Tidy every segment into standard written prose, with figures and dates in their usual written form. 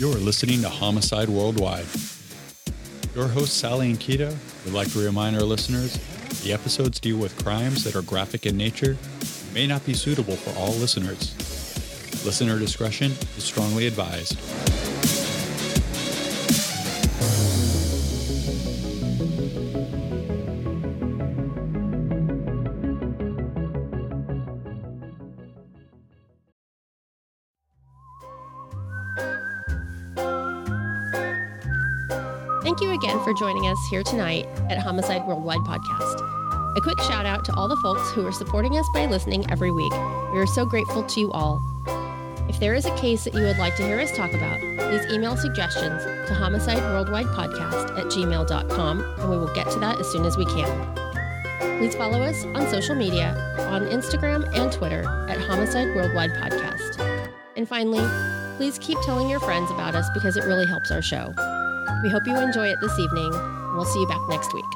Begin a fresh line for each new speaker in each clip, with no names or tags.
You're listening to Homicide Worldwide. Your hosts, Sally and Kita, would like to remind our listeners the episodes deal with crimes that are graphic in nature and may not be suitable for all listeners. Listener discretion is strongly advised.
Thank you again for joining us here tonight at Homicide Worldwide Podcast. A quick shout out to all the folks who are supporting us by listening every week. We are so grateful to you all. If there is a case that you would like to hear us talk about, please email suggestions to homicideworldwidepodcast@gmail.com and we will get to that as soon as we can. Please follow us on social media, on Instagram and Twitter at Homicide Worldwide Podcast. And finally, please keep telling your friends about us because it really helps our show. We hope you enjoy it this evening, and we'll see you back next week.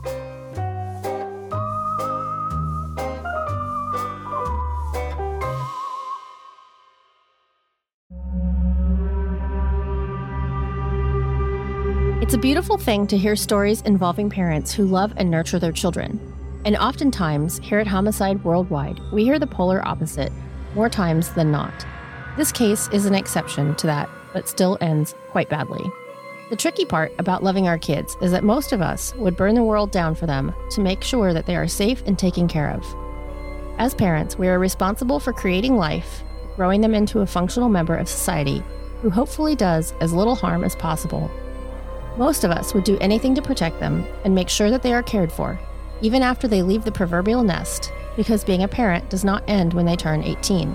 It's a beautiful thing to hear stories involving parents who love and nurture their children. And oftentimes, here at Homicide Worldwide, we hear the polar opposite, more times than not. This case is an exception to that, but still ends quite badly. The tricky part about loving our kids is that most of us would burn the world down for them to make sure that they are safe and taken care of. As parents, we are responsible for creating life, growing them into a functional member of society who hopefully does as little harm as possible. Most of us would do anything to protect them and make sure that they are cared for, even after they leave the proverbial nest, because being a parent does not end when they turn 18.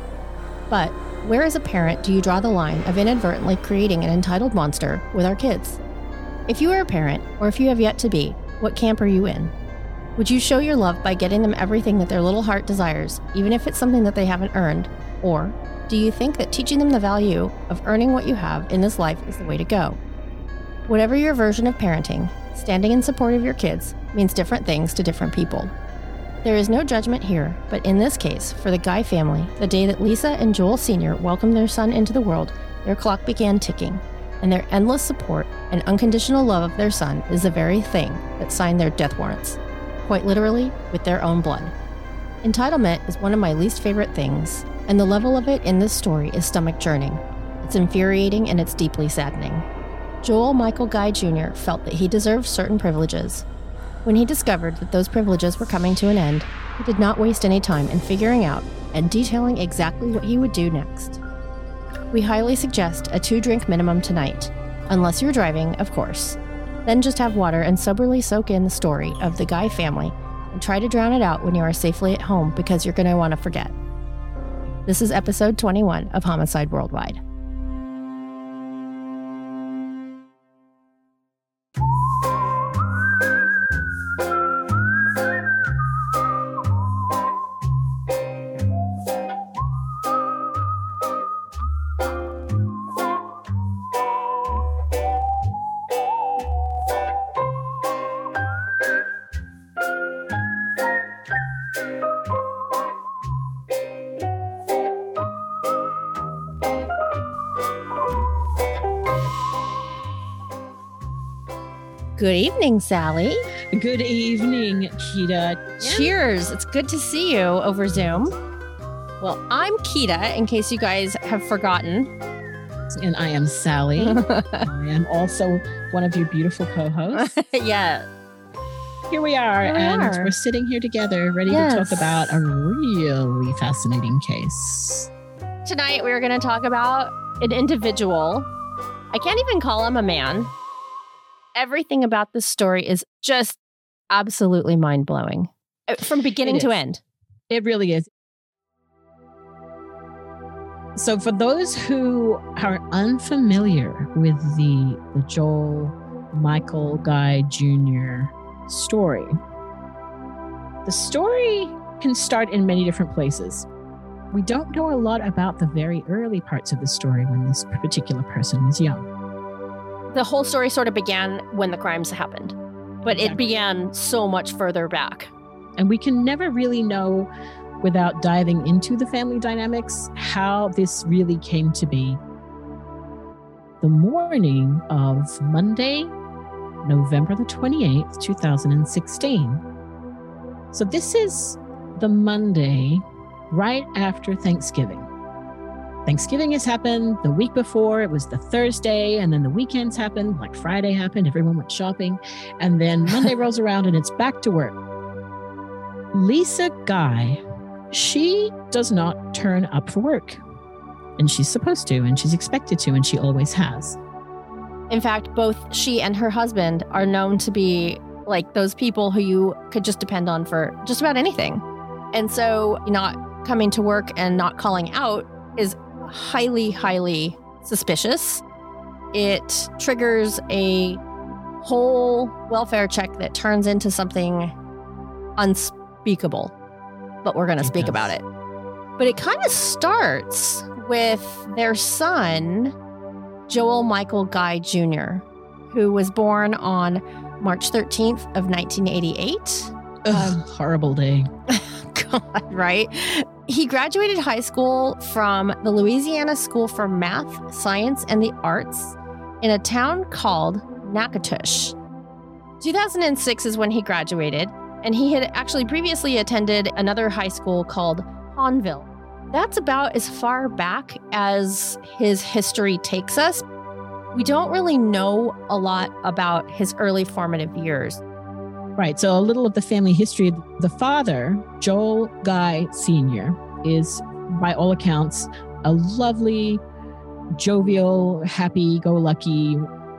But where as a parent do you draw the line of inadvertently creating an entitled monster with our kids? If you are a parent, or if you have yet to be, what camp are you in? Would you show your love by getting them everything that their little heart desires, even if it's something that they haven't earned? Or do you think that teaching them the value of earning what you have in this life is the way to go? Whatever your version of parenting, standing in support of your kids means different things to different people. There is no judgment here, but in this case, for the Guy family, the day that Lisa and Joel Sr. welcomed their son into the world, their clock began ticking, and their endless support and unconditional love of their son is the very thing that signed their death warrants, quite literally with their own blood. Entitlement is one of my least favorite things, and the level of it in this story is stomach-churning. It's infuriating and it's deeply saddening. Joel Michael Guy Jr. felt that he deserved certain privileges. When he discovered that those privileges were coming to an end, he did not waste any time in figuring out and detailing exactly what he would do next. We highly suggest a 2-drink minimum tonight, unless you're driving, of course. Then just have water and soberly soak in the story of the Guy family and try to drown it out when you are safely at home because you're going to want to forget. This is episode 21 of Homicide Worldwide. Good evening, Sally.
Good evening, Kita.
Cheers. It's good to see you over Zoom. Well, I'm Kita, in case you guys have forgotten.
And I am Sally. I am also one of your beautiful co-hosts.
Yeah.
Here we are, we're sitting here together, ready to talk about a really fascinating case.
Tonight, we're going to talk about an individual. I can't even call him a man. Everything about this story is just absolutely mind-blowing from beginning to end.
It really is. So for those who are unfamiliar with the Joel Michael Guy Jr. story, the story can start in many different places. We don't know a lot about the very early parts of the story when this particular person was young.
The whole story sort of began when the crimes happened, but it began so much further back.
And we can never really know, without diving into the family dynamics, how this really came to be. the morning of Monday, November the 28th, 2016. So this is the Monday right after Thanksgiving. Thanksgiving has happened the week before. It was the Thursday, and then the weekends happened, like Friday happened. Everyone went shopping, and then Monday rolls around and it's back to work. Lisa Guy, she does not turn up for work, and she's supposed to, and she's expected to, and she always has.
In fact, both she and her husband are known to be like those people who you could just depend on for just about anything. And so not coming to work and not calling out is highly, highly suspicious. It triggers a whole welfare check that turns into something unspeakable, but we're going to speak about it. But it kind of starts with their son, Joel Michael Guy Jr., who was born on March 13th of 1988.
Horrible day.
God, right? He graduated high school from the Louisiana School for Math, Science, and the Arts in a town called Natchitoches. 2006 is when he graduated, and he had actually previously attended another high school called Hahnville. That's about as far back as his history takes us. We don't really know a lot about his early formative years.
Right. So a little of the family history. The father, Joel Guy Sr., is, by all accounts, a lovely, jovial, happy-go-lucky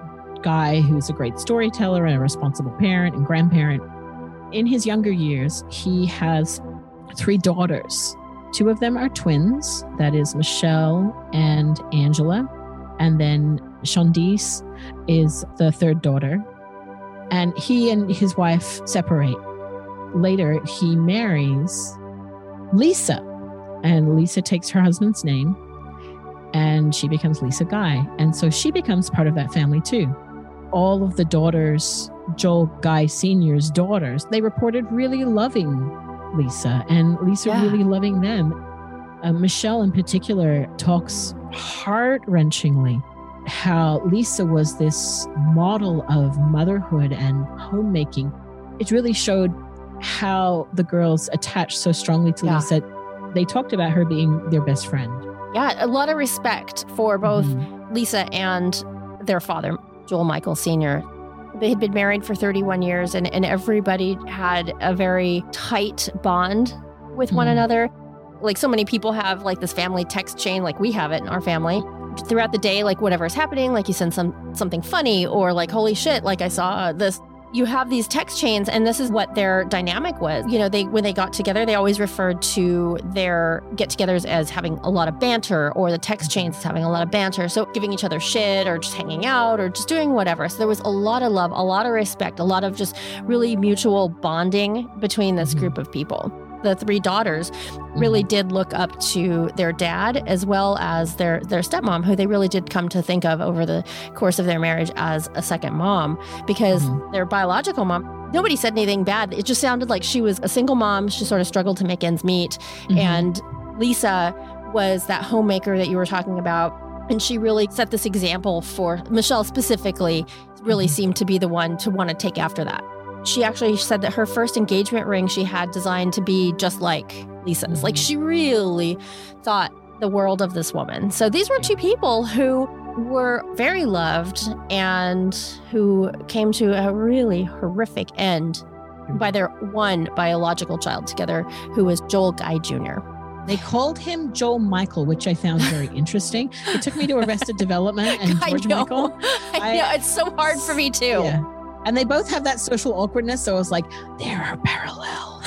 guy who's a great storyteller and a responsible parent and grandparent. In his younger years, he has 3 daughters. 2 of them are twins. That is Michelle and Angela. And then Shondice is the 3rd daughter. And he and his wife separate. Later, he marries Lisa. And Lisa takes her husband's name. And she becomes Lisa Guy. And so she becomes part of that family too. All of the daughters, Joel Guy Sr.'s daughters, they reported really loving Lisa, and Lisa really loving them. Michelle in particular talks heart-wrenchingly how Lisa was this model of motherhood and homemaking. It really showed how the girls attached so strongly to Lisa. They talked about her being their best friend.
Yeah, a lot of respect for both Lisa and their father, Joel Michael Sr. They had been married for 31 years, and everybody had a very tight bond with one another. Like so many people have like this family text chain, like we have it in our family. Throughout the day, like whatever's happening, like you send something funny or like, holy shit, like I saw this. You have these text chains, and this is what their dynamic was. You know, when they got together, they always referred to their get-togethers as having a lot of banter, or the text chains as having a lot of banter. So giving each other shit, or just hanging out, or just doing whatever. So there was a lot of love, a lot of respect, a lot of just really mutual bonding between this group of people. The 3 daughters really did look up to their dad as well as their stepmom, who they really did come to think of over the course of their marriage as a second mom, because their biological mom, nobody said anything bad. It just sounded like she was a single mom. She sort of struggled to make ends meet. And Lisa was that homemaker that you were talking about. And she really set this example for Michelle specifically, really seemed to be the one to want to take after that. She actually said that her first engagement ring she had designed to be just like Lisa's. Like she really thought the world of this woman. So these were 2 people who were very loved and who came to a really horrific end by their one biological child together, who was Joel Guy Jr.
They called him Joel Michael, which I found very interesting. It took me to Arrested Development and George Michael.
I know, it's so hard for me too.
Yeah. And they both have that social awkwardness. So I was like, there are parallels.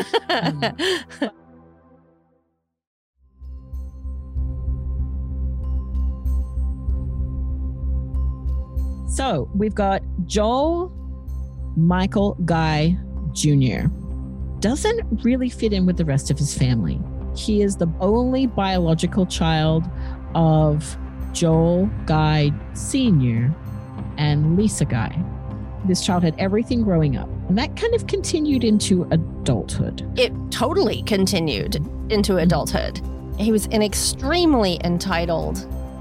So we've got Joel Michael Guy Jr. Doesn't really fit in with the rest of his family. He is the only biological child of Joel Guy Sr. and Lisa Guy. This child had everything growing up, and that kind of continued into adulthood.
It totally continued into adulthood. He was an extremely entitled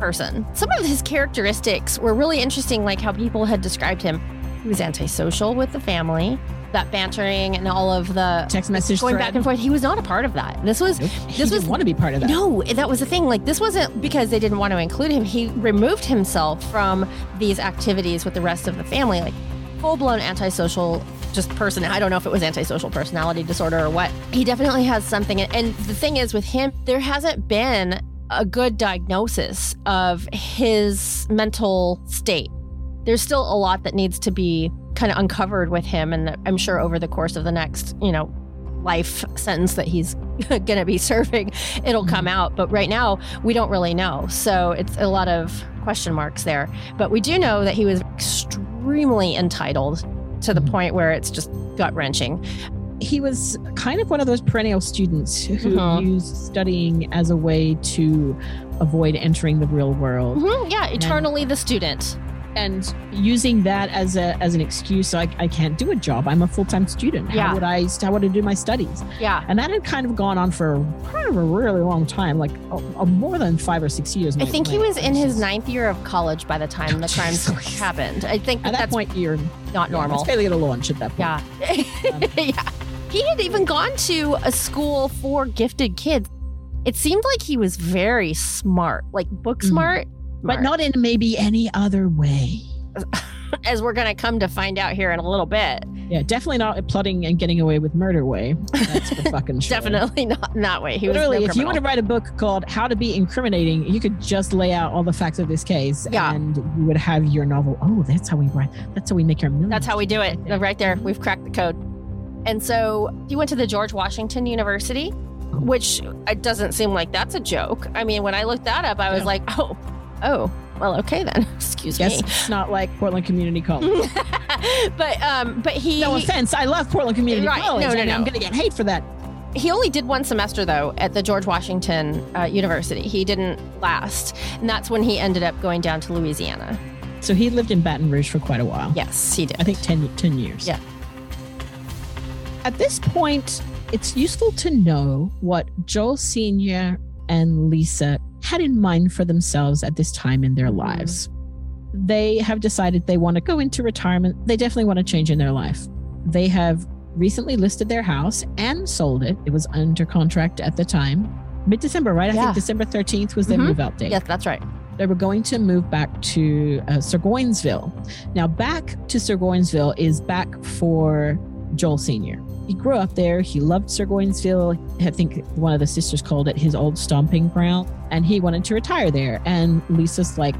person. Some of his characteristics were really interesting, like how people had described him. He was antisocial with the family, that bantering and all of the
text message
going
thread.
back and forth. He was not a part of that. He
didn't want to be part of that.
No, that was the thing. Like, this wasn't because they didn't want to include him. He removed himself from these activities with the rest of the family, like full-blown antisocial just person. I don't know if it was antisocial personality disorder or what. He definitely has something. And the thing is with him, there hasn't been a good diagnosis of his mental state. There's still a lot that needs to be kind of uncovered with him. And I'm sure over the course of the next, life sentence that he's going to be serving, it'll come out. But right now, we don't really know. So it's a lot of question marks there. But we do know that he was extremely entitled to the point where it's just gut-wrenching.
He was kind of one of those perennial students who used studying as a way to avoid entering the real world.
Yeah, eternally the student.
And using that as an excuse, I can't do a job. I'm a full-time student. How would I do my studies?
Yeah.
And that had kind of gone on for kind of a really long time, like more than 5 or 6 years.
I think he was in his 9th year of college by the time the crimes happened. I think
at that point you're
not normal.
It's failure to launch at that point.
Yeah. Yeah. He had even gone to a school for gifted kids. It seemed like he was very smart, like book smart.
But not in maybe any other way.
As we're going to come to find out here in a little bit.
Yeah, definitely not plotting and getting away with murder way. That's for fucking sure.
Definitely not in that way. He
Literally,
was no
if you want to write a book called How to Be Incriminating, you could just lay out all the facts of this case and you would have your novel. Oh, that's how we write. That's how we make our millions.
That's how we do it. Right there. We've cracked the code. And so he went to the George Washington University, which it doesn't seem like that's a joke. I mean, when I looked that up, I was like, oh, well, okay then. Excuse me.
It's not like Portland Community College.
but he...
No offense, I love Portland Community College.
No.
I'm going to get hate for that.
He only did 1 semester, though, at the George Washington University. He didn't last. And that's when he ended up going down to Louisiana.
So he lived in Baton Rouge for quite a while.
Yes, he did.
I think 10 years.
Yeah.
At this point, it's useful to know what Joel Sr. and Lisa had in mind for themselves at this time in their lives. They have decided they want to go into retirement. They definitely want to change in their life. They have recently listed their house and sold it. It was under contract at the time. Mid-December, right? I think December 13th was their move-out date.
Yes, that's right.
They were going to move back to Surgoinsville. Now, back to Surgoinsville is back for Joel Sr. He grew up there. He loved Surgoinsville. I think one of the sisters called it his old stomping ground. And he wanted to retire there. And Lisa's like,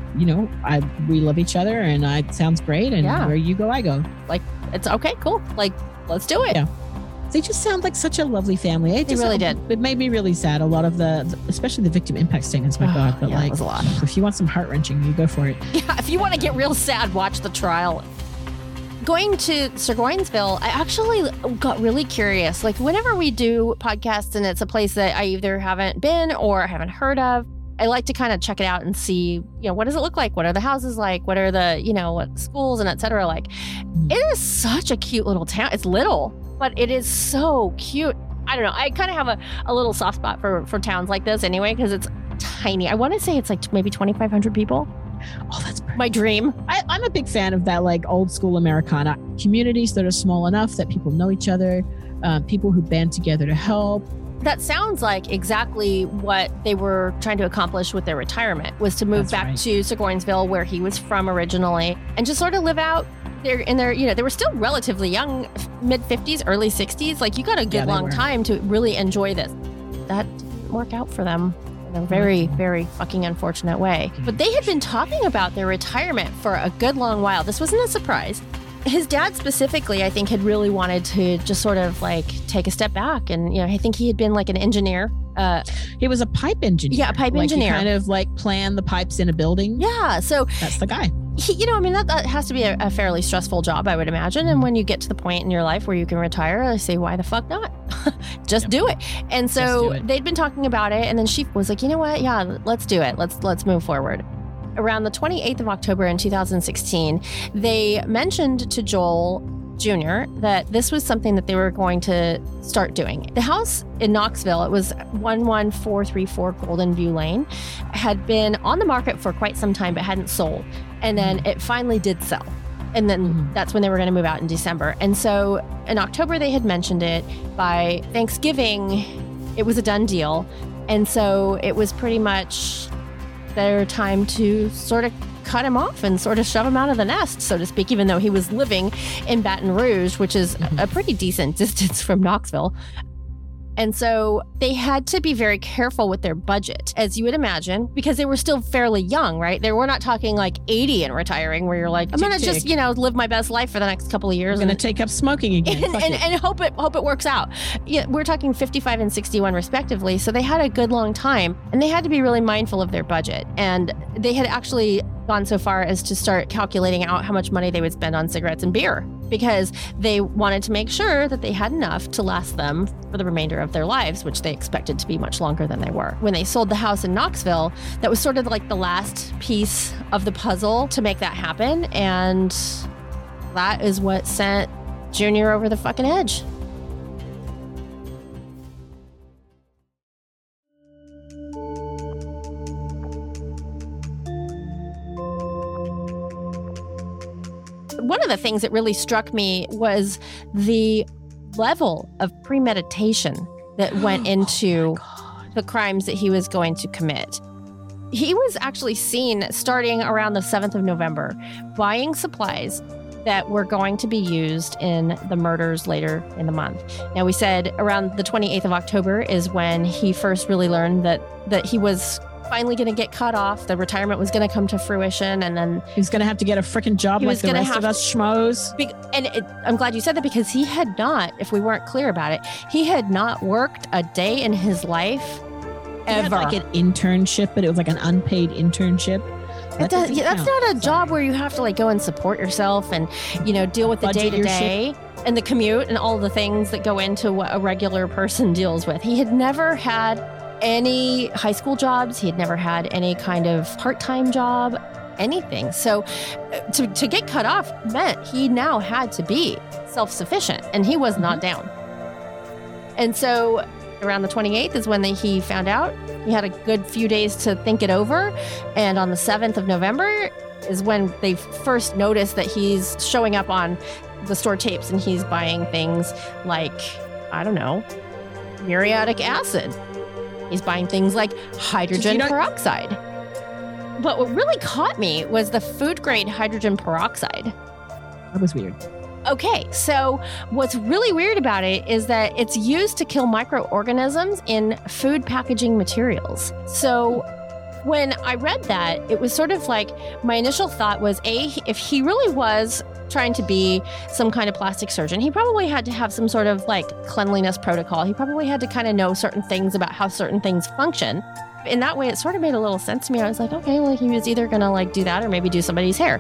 we love each other and it sounds great. And where you go, I go.
Like, it's okay, cool. Like, let's do it.
Yeah. They just sound like such a lovely family.
They really did.
It made me really sad. A lot of especially the victim impact statements, my God. But
it was a lot.
If you want some heart-wrenching, you go for it.
Yeah, if you want to get real sad, watch the trial. Going to Surgoinsville, I actually got really curious. Like, whenever we do podcasts and it's a place that I either haven't been or haven't heard of, I like to kind of check it out and see, what does it look like? What are the houses like? What are the, what schools and et cetera like? It is such a cute little town. It's little, but it is so cute. I don't know. I kind of have a little soft spot for towns like this anyway, because it's tiny. I want to say it's like maybe 2,500 people.
Oh, that's perfect.
My dream.
I'm a big fan of that, like old school Americana communities that are small enough that people know each other, people who band together to help.
That sounds like exactly what they were trying to accomplish with their retirement, was to move back to Surgoinsville, where he was from originally, and just sort of live out there in their, they were still relatively young, mid 50s, early 60s. Like, you got a good long time to really enjoy this. That didn't work out for them. In a very, very fucking unfortunate way. But they had been talking about their retirement for a good long while. This wasn't a surprise. His dad specifically, I think, had really wanted to just sort of like take a step back. And, I think he had been like an engineer.
He was a pipe engineer.
Yeah, a pipe engineer.
He kind of like planned the pipes in a building.
Yeah, so
that's the guy.
That has to be a fairly stressful job, I would imagine. And when you get to the point in your life where you can retire, I say, why the fuck not? Just do it. And so they'd been talking about it. And then she was like, you know what? Yeah, let's do it. Let's move forward. Around the 28th of October in 2016, they mentioned to Joel Jr. that this was something that they were going to start doing. The house in Knoxville, it was 11434 Golden View Lane, had been on the market for quite some time but hadn't sold. And then it finally did sell. And then that's when they were going to move out in December. And so in October, they had mentioned it. By Thanksgiving, it was a done deal. And so it was pretty much their time to sort of cut him off and sort of shove him out of the nest, so to speak, even though he was living in Baton Rouge, which is a pretty decent distance from Knoxville. And so they had to be very careful with their budget, as you would imagine, because they were still fairly young, right? We're not talking like 80 and retiring where you're like, I'm going to just, live my best life for the next couple of years.
I'm going to take up smoking again.
And hope it works out. Yeah, we're talking 55 and 61 respectively. So they had a good long time and they had to be really mindful of their budget. And they had actually gone so far as to start calculating out how much money they would spend on cigarettes and beer, because they wanted to make sure that they had enough to last them for the remainder of their lives, which they expected to be much longer than they were. When they sold the house in Knoxville, that was sort of like the last piece of the puzzle to make that happen. And that is what sent Junior over the fucking edge. One of the things that really struck me was the level of premeditation that went into the crimes that he was going to commit. He was actually seen starting around the 7th of November, buying supplies that were going to be used in the murders later in the month. Now, we said around the 28th of October is when he first really learned that he was finally going to get cut off. The retirement was going to come to fruition, and then
he was going to have to get a freaking job like the rest of us schmoes.
I'm glad you said that, because he had not, if we weren't clear about it, he had not worked a day in his life ever.
He had like an internship, but it was like an unpaid internship.
That's not a job where you have to like go and support yourself and, deal with the day-to-day and the commute and all the things that go into what a regular person deals with. He had never had any high school jobs. He had never had any kind of part-time job, anything. So to get cut off meant he now had to be self-sufficient, and he was not down. And so around the 28th is when he found out. He had a good few days to think it over. And on the 7th of November is when they first noticed that he's showing up on the store tapes and he's buying things like, I don't know, muriatic acid. He's buying things like hydrogen peroxide. But what really caught me was the food-grade hydrogen peroxide.
That was weird.
Okay, so what's really weird about it is that it's used to kill microorganisms in food packaging materials. So when I read that, it was sort of like, my initial thought was, if he really was trying to be some kind of plastic surgeon, he probably had to have some sort of like cleanliness protocol. He probably had to kind of know certain things about how certain things function. In that way, it sort of made a little sense to me. I was like, okay, well, he was either going to like do that or maybe do somebody's hair.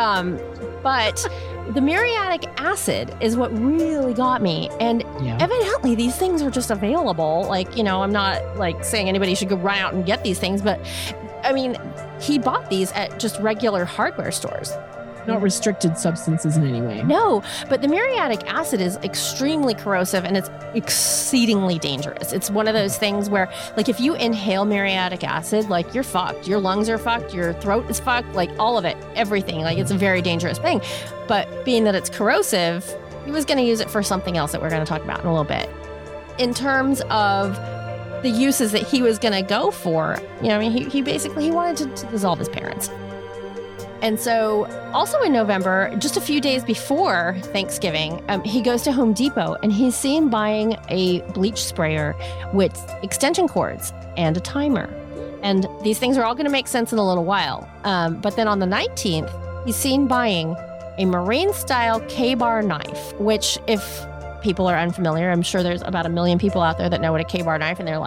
But the muriatic acid is what really got me. And evidently these things are just available. Like, I'm not like saying anybody should go run out and get these things, but I mean, he bought these at just regular hardware stores.
Not restricted substances in any way.
No, but the muriatic acid is extremely corrosive and it's exceedingly dangerous. It's one of those things where, like, if you inhale muriatic acid, like, you're fucked. Your lungs are fucked. Your throat is fucked. Like, all of it, everything. Like, it's a very dangerous thing. But being that it's corrosive, he was going to use it for something else that we're going to talk about in a little bit. In terms of the uses that he was going to go for, he basically wanted to dissolve his parents. And so also in November, just a few days before Thanksgiving, he goes to Home Depot and he's seen buying a bleach sprayer with extension cords and a timer. And these things are all going to make sense in a little while. But then on the 19th, he's seen buying a Marine-style K-bar knife, which, if people are unfamiliar, I'm sure there's about 1 million people out there that know what a K-bar knife, and they're like,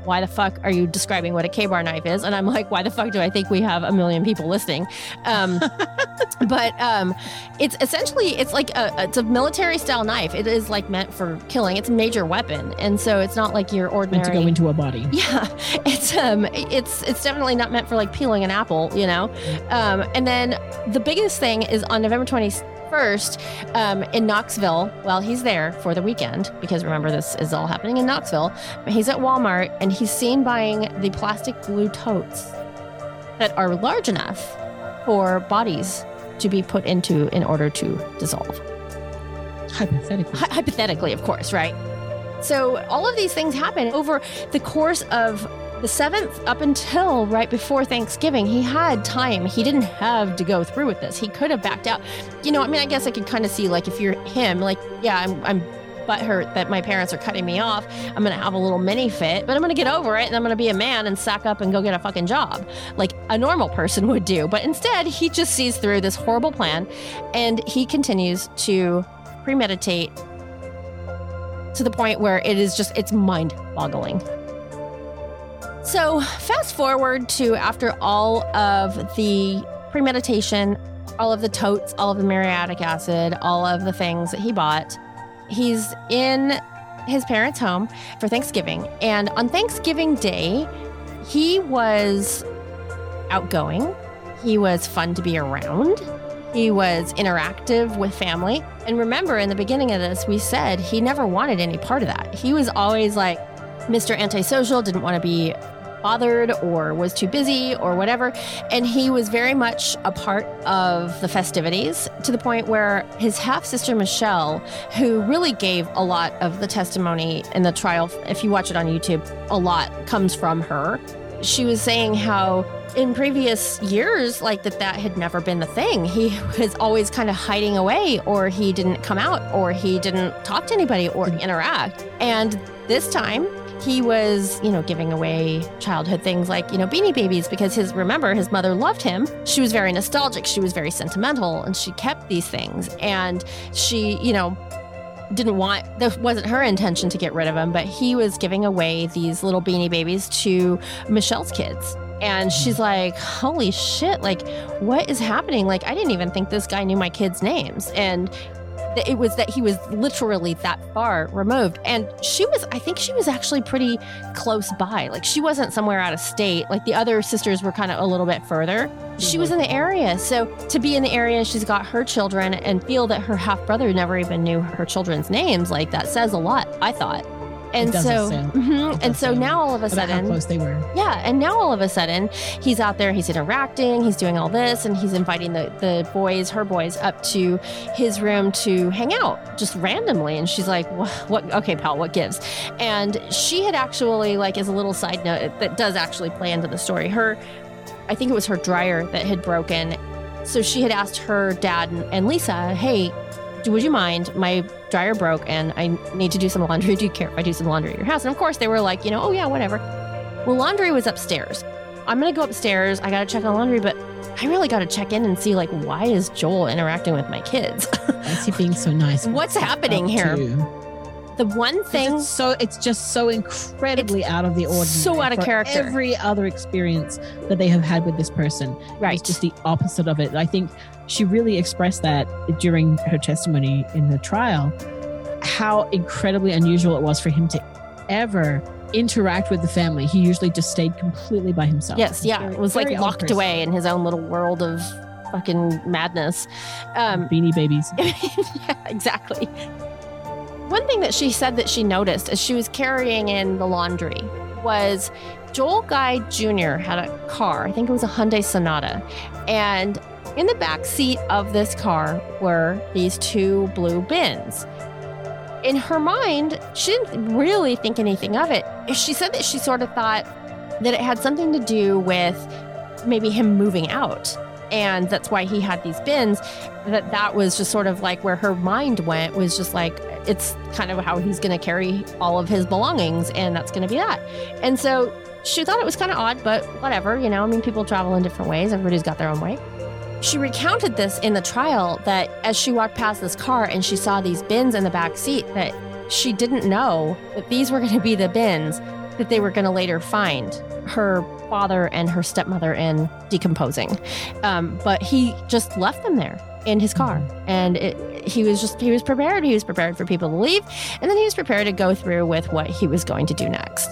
why the fuck are you describing what a K-bar knife is? And I'm like, why the fuck do I think we have 1 million people listening? But it's essentially, it's like it's a military style knife. It is like meant for killing. It's a major weapon. And so it's not like your ordinary.
Meant to go into a body.
Yeah. It's definitely not meant for like peeling an apple, you know? And then the biggest thing is on November 21st, in Knoxville, well, he's there for the weekend because remember, this is all happening in Knoxville. He's at Walmart and he's seen buying the plastic blue totes that are large enough for bodies to be put into in order to dissolve. Hypothetically, of course, right? So all of these things happen over the course of the 7th up until right before Thanksgiving. He had time. He didn't have to go through with this. He could have backed out. You know, I mean, I guess I could kind of see, like, if you're him, like, yeah, I'm butthurt that my parents are cutting me off. I'm going to have a little mini fit, but I'm going to get over it and I'm going to be a man and sack up and go get a fucking job like a normal person would do. But instead, he just sees through this horrible plan and he continues to premeditate to the point where it is just, it's mind-boggling. So fast forward to after all of the premeditation, all of the totes, all of the muriatic acid, all of the things that he bought, he's in his parents' home for Thanksgiving. And on Thanksgiving Day, he was outgoing. He was fun to be around. He was interactive with family. And remember, in the beginning of this, we said he never wanted any part of that. He was always like Mr. Antisocial, didn't want to be bothered or was too busy or whatever. And he was very much a part of the festivities to the point where his half-sister Michelle, who really gave a lot of the testimony in the trial, if you watch it on YouTube, a lot comes from her. She was saying how in previous years, like that had never been the thing. He was always kind of hiding away, or he didn't come out, or he didn't talk to anybody or interact. And this time he was, you know, giving away childhood things like, you know, Beanie Babies, because his mother loved him. She was very nostalgic. She was very sentimental, and she kept these things. And she, you know, that wasn't her intention to get rid of him, but he was giving away these little Beanie Babies to Michelle's kids. And she's like, holy shit, like, what is happening? Like, I didn't even think this guy knew my kids' names. And it was that he was literally that far removed. And I think she was actually pretty close by. Like, she wasn't somewhere out of state. Like, the other sisters were kind of a little bit further. She was in the area. So to be in the area, she's got her children and feel that her half brother never even knew her children's names. Like, that says a lot, I thought. And so now all of a sudden,
how close they were.
Yeah. And now all of a sudden he's out there, he's interacting, he's doing all this, and he's inviting the boys, her boys, up to his room to hang out just randomly. And she's like, what? Okay, pal, what gives? And she had actually, like, as a little side note that does actually play into the story, I think it was her dryer that had broken. So she had asked her dad and Lisa, hey, would you mind? My dryer broke and I need to do some laundry. Do you care if I do some laundry at your house? And of course they were like, you know, oh yeah, whatever. Well, laundry was upstairs. I'm going to go upstairs. I got to check on laundry, but I really got to check in and see, like, why is Joel interacting with my kids?
Why is he being so nice?
What's happening here? The one thing,
it's just so incredibly out of the ordinary.
So out of character.
Every other experience that they have had with this person,
right?
It's just the opposite of it. I think she really expressed that during her testimony in the trial, how incredibly unusual it was for him to ever interact with the family. He usually just stayed completely by himself.
Yes, yeah, it was like locked away in his own little world of fucking madness.
Beanie Babies.
Yeah, exactly. One thing that she said that she noticed as she was carrying in the laundry was Joel Guy Jr. had a car. I think it was a Hyundai Sonata. And in the back seat of this car were these 2 blue bins. In her mind, she didn't really think anything of it. She said that she sort of thought that it had something to do with maybe him moving out. And that's why he had these bins. That was just sort of like where her mind went, was just like, it's kind of how he's going to carry all of his belongings, and that's going to be that. And so she thought it was kind of odd, but whatever, you know, I mean, people travel in different ways. Everybody's got their own way. She recounted this in the trial, that as she walked past this car and she saw these bins in the back seat, that she didn't know that these were going to be the bins that they were going to later find her father and her stepmother in decomposing. But he just left them there in his car. And he was prepared. He was prepared for people to leave. And then he was prepared to go through with what he was going to do next.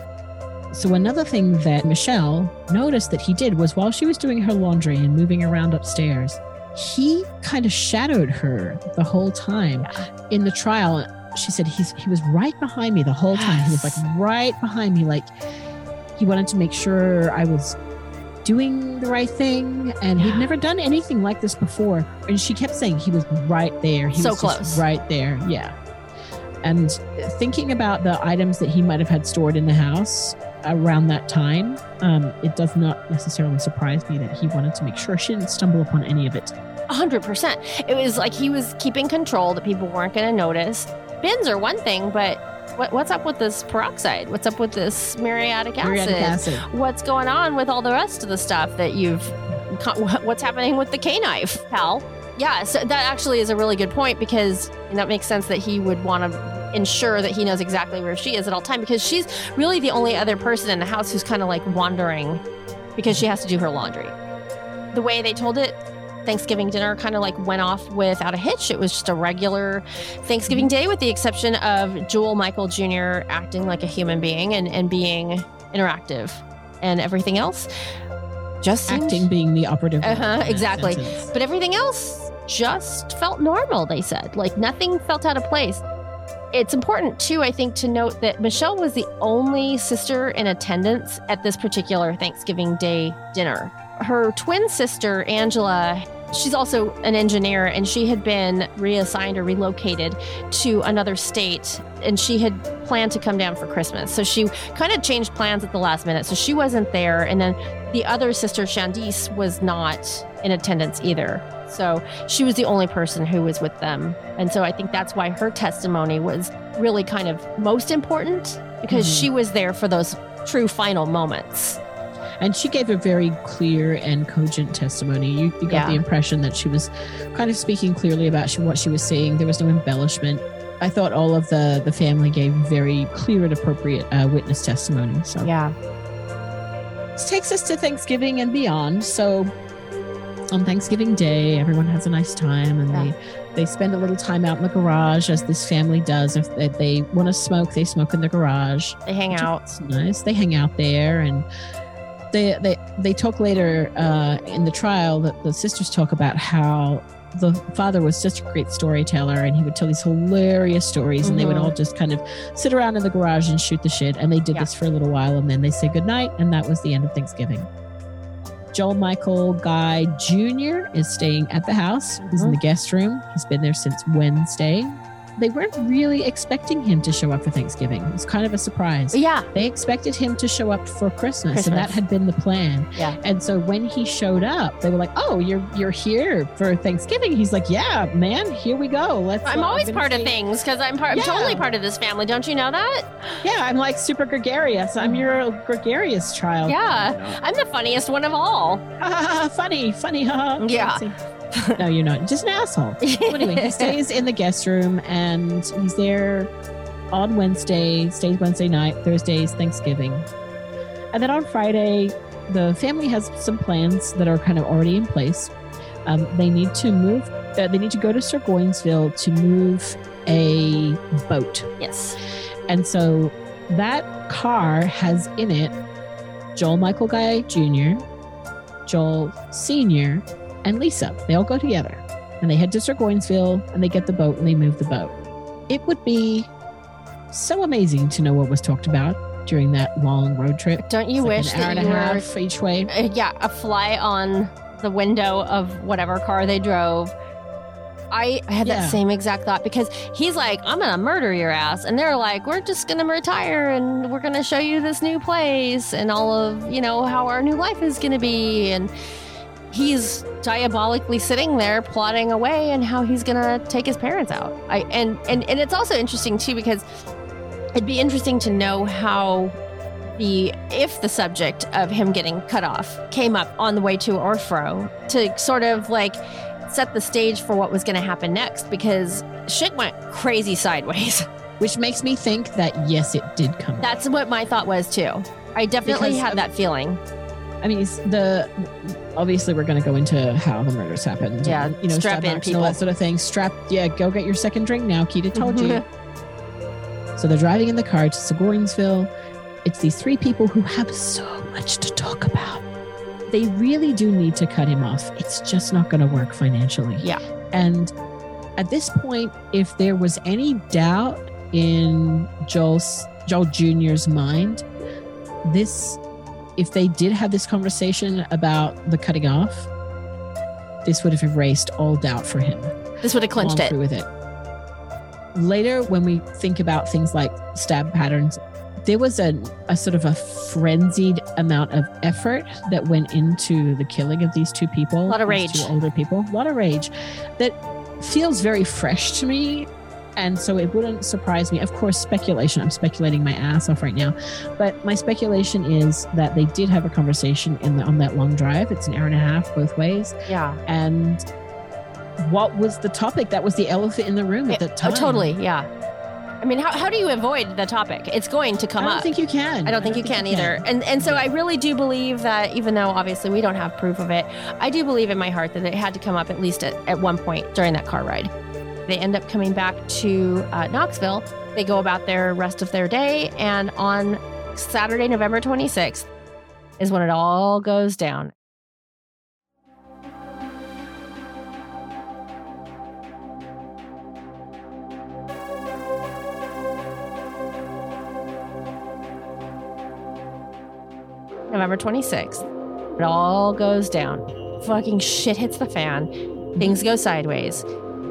So another thing that Michelle noticed that he did was while she was doing her laundry and moving around upstairs, he kind of shadowed her the whole time. In the trial. She said he was right behind me the whole time. He was like right behind me. Like he wanted to make sure I was doing the right thing. And he'd never done anything like this before. And she kept saying he was right there. He was
close.
Just right there. Yeah. And thinking about the items that he might have had stored in the house around that time, it does not necessarily surprise me that he wanted to make sure she didn't stumble upon any of it.
100%. It was like he was keeping control that people weren't going to notice. Bins are one thing, but what's up with this peroxide? What's up with this muriatic acid? What's going on with all the rest of the stuff that what's happening with the K-knife, pal? Yeah, so that actually is a really good point because that makes sense that he would want to ensure that he knows exactly where she is at all time because she's really the only other person in the house who's kind of like wandering because she has to do her laundry. The way they told it, Thanksgiving dinner kind of like went off without a hitch. It was just a regular Thanksgiving day with the exception of Joel Michael Jr. acting like a human being and being interactive and everything else just
acting being the operative word
exactly. But everything else just felt normal, they said. Like nothing felt out of place. It's important, too, I think, to note that Michelle was the only sister in attendance at this particular Thanksgiving Day dinner. Her twin sister, Angela, she's also an engineer, and she had been reassigned or relocated to another state, and she had planned to come down for Christmas. So she kind of changed plans at the last minute, so she wasn't there. And then the other sister, Shandice, was not in attendance either. So she was the only person who was with them. And so I think that's why her testimony was really kind of most important, because she was there for those true final moments.
And she gave a very clear and cogent testimony. You got the impression that she was kind of speaking clearly about what she was saying. There was no embellishment. I thought all of the family gave very clear and appropriate witness testimony. So this takes us to Thanksgiving and beyond. So on Thanksgiving Day, everyone has a nice time and they spend a little time out in the garage, as this family does. If they want to smoke, they smoke in the garage.
They hang out.
It's nice. They hang out there, and they talk later in the trial that the sisters talk about how the father was such a great storyteller, and he would tell these hilarious stories, and they would all just kind of sit around in the garage and shoot the shit. And they did this for a little while, and then they say goodnight, and that was the end of Thanksgiving. Joel Michael Guy Jr. is staying at the house. He's in the guest room. He's been there since Wednesday. They weren't really expecting him to show up for Thanksgiving. It was kind of a surprise.
Yeah.
They expected him to show up for Christmas. And that had been the plan.
Yeah.
And so when he showed up, they were like, "Oh, you're here for Thanksgiving." He's like, "Yeah, man, here we go.
I'm always part of things because I'm totally part of this family. Don't you know that?"
Yeah, I'm like super gregarious. I'm your gregarious child.
Yeah, I'm the funniest one of all.
Funny.
Yeah.
No, you're not. Just an asshole. But anyway, he stays in the guest room, and he's there on Wednesday, stays Wednesday night, Thursday's Thanksgiving. And then on Friday, the family has some plans that are kind of already in place. They need to move. They need to go to Sirgoinsville to move a boat.
Yes.
And so that car has in it Joel Michael Guy Jr., Joel Sr., and Lisa. They all go together, and they head to Sirgoinsville, and they get the boat, and they move the boat. It would be so amazing to know what was talked about during that long road trip.
Don't you wish
an hour
that
and
you
a
were
half each way?
A fly on the window of whatever car they drove. I had that same exact thought, because he's like, "I'm gonna murder your ass," and they're like, "We're just gonna retire and we're gonna show you this new place and all of how our new life is gonna be." And he's diabolically sitting there plotting away and how he's gonna take his parents out. And it's also interesting too, because it'd be interesting to know how if the subject of him getting cut off came up on the way to or fro, to sort of like set the stage for what was going to happen next, because shit went crazy sideways
Which makes me think that, yes, it did come.
That's what my thought was too. I definitely had that feeling.
I mean, obviously we're going to go into how the murders happened.
Yeah,
you know,
strap in people,
all that sort of thing. Go get your second drink now. Keita told you. So they're driving in the car to Sigorinsville. It's these three people who have so much to talk about. They really do need to cut him off. It's just not going to work financially.
Yeah.
And at this point, if there was any doubt in Joel Jr.'s mind, if they did have this conversation about the cutting off, this would have erased all doubt for him.
This would have clinched it.
With it. Later, when we think about things like stab patterns, there was a sort of a frenzied amount of effort that went into the killing of these two people.
A lot of rage.
Two older people. A lot of rage that feels very fresh to me. And so it wouldn't surprise me. Of course, speculation. I'm speculating my ass off right now. But my speculation is that they did have a conversation on that long drive. It's an hour and a half both ways.
Yeah.
And what was the topic? That was the elephant in the room at the time.
Oh, totally. Yeah. I mean, how do you avoid the topic? It's going to come up.
I don't think you can.
I don't think you can either. And so I really do believe that, even though obviously we don't have proof of it, I do believe in my heart that it had to come up at least at one point during that car ride. They end up coming back to Knoxville. They go about their rest of their day. And on Saturday, November 26th is when it all goes down. November 26th. It all goes down. Fucking shit hits the fan. Things go sideways.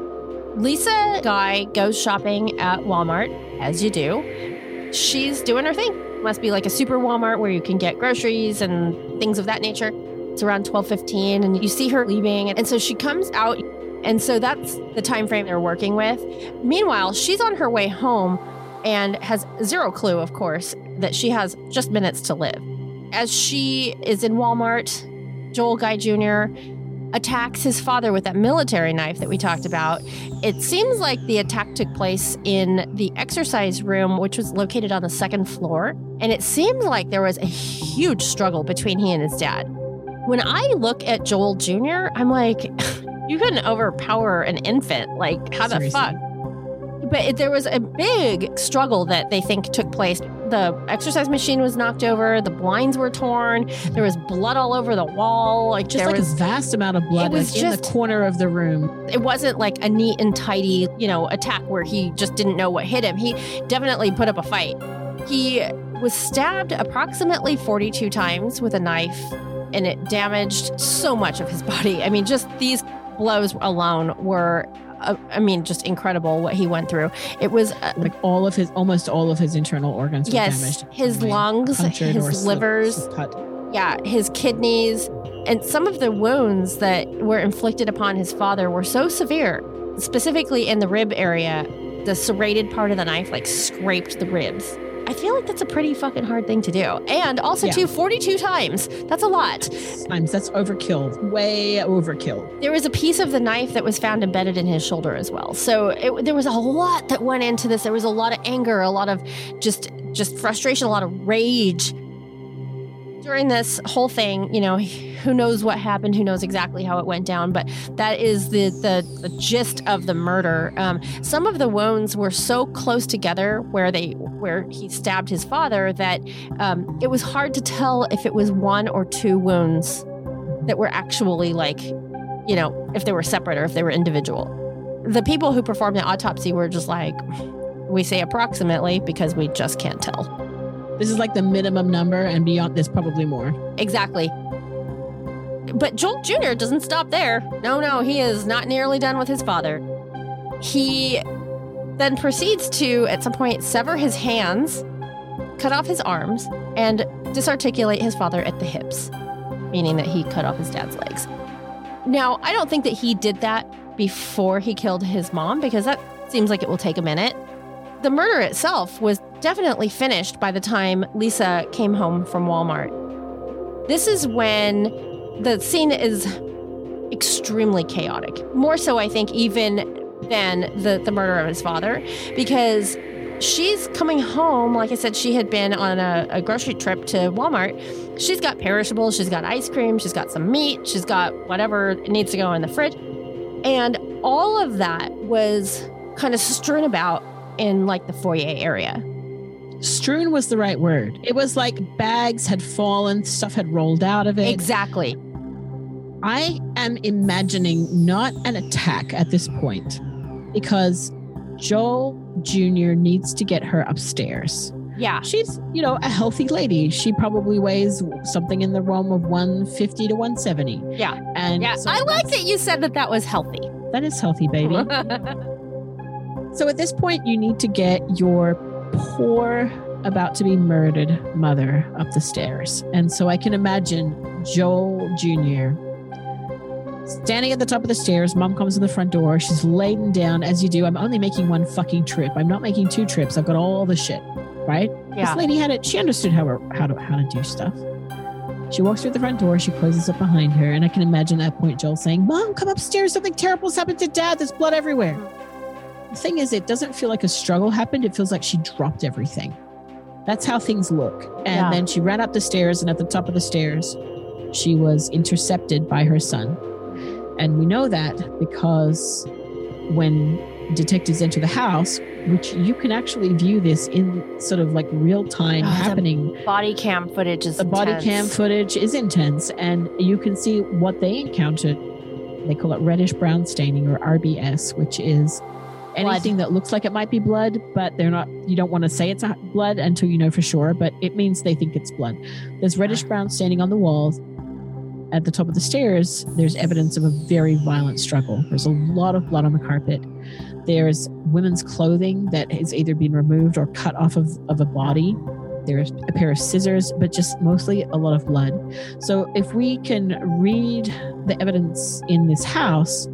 Lisa Guy goes shopping at Walmart, as you do. She's doing her thing. Must be like a super Walmart where you can get groceries and things of that nature. It's around 12:15 and you see her leaving. And so she comes out. And so that's the time frame they're working with. Meanwhile, she's on her way home and has zero clue, of course, that she has just minutes to live. As she is in Walmart, Joel Guy Jr. attacks his father with that military knife that we talked about. It seems like the attack took place in the exercise room, which was located on the second floor. And it seems like there was a huge struggle between he and his dad. When I look at Joel Jr., I'm like, you couldn't overpower an infant. Like, how the fuck? But there was a big struggle that they think took place. The exercise machine was knocked over. The blinds were torn. There was blood all over the wall. Like,
just like a vast amount of blood in the corner of the room.
It wasn't like a neat and tidy, attack where he just didn't know what hit him. He definitely put up a fight. He was stabbed approximately 42 times with a knife, and it damaged so much of his body. I mean, just these blows alone were just incredible what he went through. It was
like almost all of his internal organs were damaged.
His lungs, his livers, his kidneys, and some of the wounds that were inflicted upon his father were so severe, specifically in the rib area. The serrated part of the knife scraped the ribs. I feel like that's a pretty fucking hard thing to do. And also, 42 times. That's a lot.
That's overkill. Way overkill.
There was a piece of the knife that was found embedded in his shoulder as well. So there was a lot that went into this. There was a lot of anger, a lot of just frustration, a lot of rage. During this whole thing, who knows what happened, who knows exactly how it went down, but that is the gist of the murder. Some of the wounds were so close together where he stabbed his father that it was hard to tell if it was one or two wounds that were actually if they were separate or if they were individual. The people who performed the autopsy were just like, we say approximately because we just can't tell.
This is like the minimum number, and beyond there's probably more.
Exactly. But Joel Jr. doesn't stop there. No, he is not nearly done with his father. He then proceeds to, at some point, sever his hands, cut off his arms, and disarticulate his father at the hips, meaning that he cut off his dad's legs. Now, I don't think that he did that before he killed his mom, because that seems like it will take a minute. The murder itself was definitely finished by the time Lisa came home from Walmart. This is when the scene is extremely chaotic. More so, I think, even than the murder of his father, because she's coming home. Like I said, she had been on a grocery trip to Walmart. She's got perishables. She's got ice cream. She's got some meat. She's got whatever needs to go in the fridge. And all of that was kind of strewn about in like the foyer area.
Strewn was the right word. It was like bags had fallen, stuff had rolled out of it.
Exactly.
I am imagining not an attack at this point because Joel Jr. needs to get her upstairs.
Yeah.
She's, a healthy lady. She probably weighs something in the realm of 150 to 170.
Yeah.
And
yeah.
so
I like that you said that was healthy.
That is healthy, baby. So at this point, you need to get your poor, about to be murdered mother up the stairs. And so I can imagine Joel Jr. standing at the top of the stairs. Mom comes in the front door. She's laden down, as you do. I'm only making one fucking trip. I'm not making 2 trips. I've got all the shit, right?
Yeah.
This lady had it. She understood how to do stuff. She walks through the front door. She closes up behind her. And I can imagine at that point Joel saying, Mom, come upstairs. Something terrible has happened to Dad. There's blood everywhere. The thing is, it doesn't feel like a struggle happened. It feels like she dropped everything. That's how things look. And then she ran up the stairs, and at the top of the stairs, she was intercepted by her son. And we know that because when detectives enter the house, which you can actually view this in sort of like real time happening.
Body cam footage is intense.
Body cam footage is intense, and you can see what they encountered. They call it reddish brown staining, or RBS, which is anything that looks like it might be blood, but they're not. You don't want to say it's blood until you know for sure, but it means they think it's blood. There's reddish brown staining on the walls. At the top of the stairs, there's evidence of a very violent struggle. There's a lot of blood on the carpet. There's women's clothing that has either been removed or cut off of a body. There's a pair of scissors, but just mostly a lot of blood. So if we can read the evidence in this house,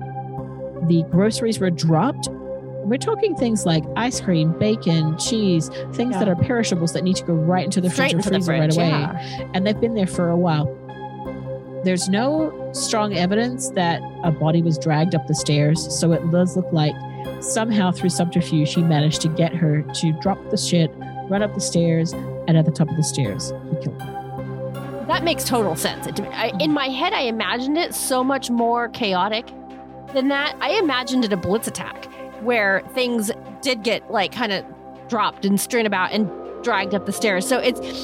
the groceries were dropped. We're talking things like ice cream, bacon, cheese, things that are perishables that need to go right into the fridge or freezer right away. Yeah. And they've been there for a while. There's no strong evidence that a body was dragged up the stairs, so it does look like somehow through subterfuge he managed to get her to drop the shit, run up the stairs, and at the top of the stairs, he killed her.
That makes total sense. In my head, I imagined it so much more chaotic than that. I imagined it a blitz attack where things did get like kind of dropped and strewn about and dragged up the stairs. So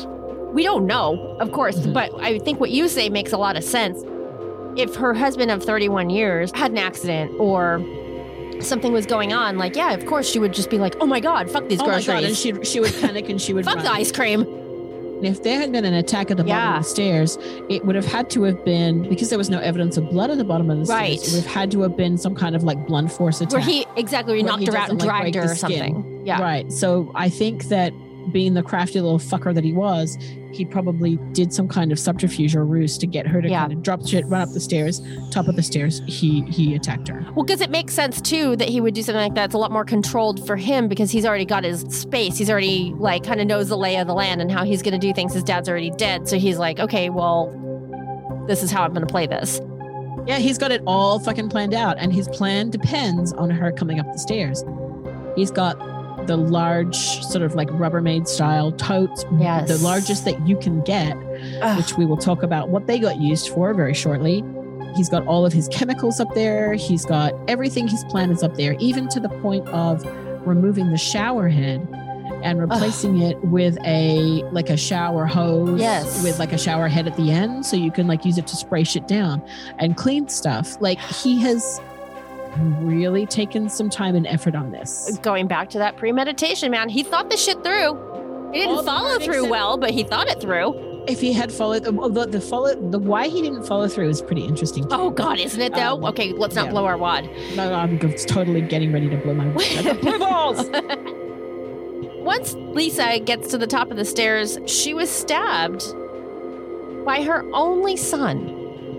we don't know, of course, but I think what you say makes a lot of sense. If her husband of 31 years had an accident or something was going on, like, yeah, of course she would just be like, oh my God, fuck these groceries.
My God, and she would panic and she would
fuck
run.
the ice cream.
And if there had been an attack at the bottom of the stairs, it would have had to have been, because there was no evidence of blood at the bottom of the stairs, it would have had to have been some kind of like blunt force attack.
Where he knocked her out and dragged her or something. Yeah.
Right. So I think that being the crafty little fucker that he was, he probably did some kind of subterfuge or ruse to get her to kind of drop shit, run up the stairs, top of the stairs. He attacked her.
Well, because it makes sense too that he would do something like that. It's a lot more controlled for him because he's already got his space. He's already like kind of knows the lay of the land and how he's going to do things. His dad's already dead. So he's like, okay, well, this is how I'm going to play this.
Yeah, he's got it all fucking planned out. And his plan depends on her coming up the stairs. He's got the large sort of like Rubbermaid style totes, the largest that you can get, which we will talk about what they got used for very shortly. He's got all of his chemicals up there. He's got everything he's planned is up there, even to the point of removing the shower head and replacing it with a shower hose with like a shower head at the end. So you can like use it to spray shit down and clean stuff. Like he has really taken some time and effort on this.
Going back to that premeditation, man, he thought the shit through. He didn't follow through well, but he thought it through.
If he had followed, the why he didn't follow through is pretty interesting too.
Oh God, isn't it though? Okay, let's not blow our wad.
No, I'm totally getting ready to blow my wad. Blue balls.
Once Lisa gets to the top of the stairs, she was stabbed by her only son.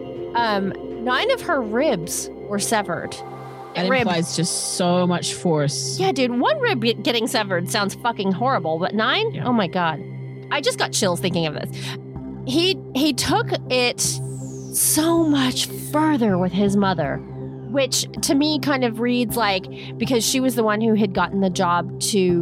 9 of her ribs were severed.
That implies just so much force.
Yeah, dude, 1 rib getting severed sounds fucking horrible, but 9? Yeah. Oh my God. I just got chills thinking of this. He took it so much further with his mother, which to me kind of reads like because she was the one who had gotten the job to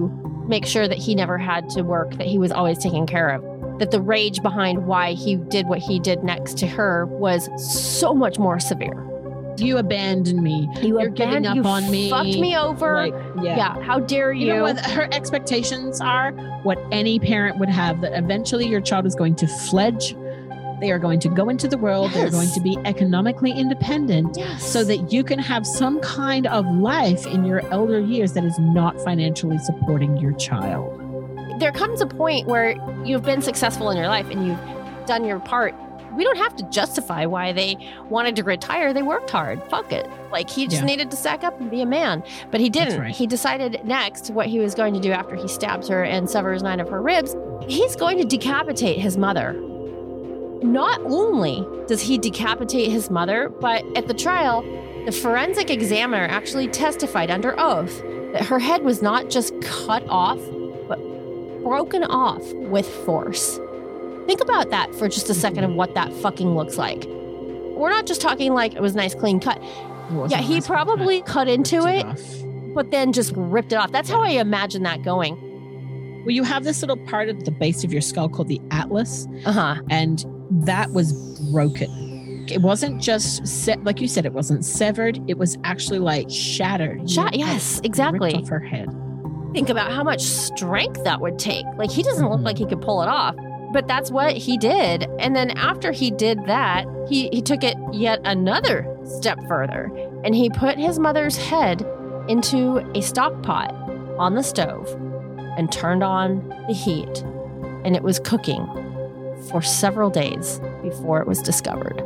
make sure that he never had to work, that he was always taken care of. That the rage behind why he did what he did next to her was so much more severe.
You abandoned me. You're giving up on me.
Fucked me over. Yeah. How dare you?
You know what her expectations are? What any parent would have, that eventually your child is going to fledge. They are going to go into the world. Yes. They're going to be economically independent, yes, so that you can have some kind of life in your elder years that is not financially supporting your child.
There comes a point where you've been successful in your life and you've done your part. We don't have to justify why they wanted to retire. They worked hard. Fuck it. Like, he just needed to sack up and be a man. But he didn't. Right. He decided next what he was going to do after he stabs her and severs 9 of her ribs. He's going to decapitate his mother. Not only does he decapitate his mother, but at the trial, the forensic examiner actually testified under oath that her head was not just cut off, but broken off with force. Think about that for just a second of what that fucking looks like. We're not just talking like it was nice, clean cut. Yeah, he probably cut into it, but then just ripped it off. That's how I imagine that going.
Well, you have this little part at the base of your skull called the atlas. And that was broken. It wasn't just, like you said, it wasn't severed. It was actually like shattered.
Yes, exactly.
Ripped off her head.
Think about how much strength that would take. Like, he doesn't look like he could pull it off. But that's what he did. And then after he did that, he took it yet another step further. And he put his mother's head into a stock pot on the stove and turned on the heat. And it was cooking for several days before it was discovered.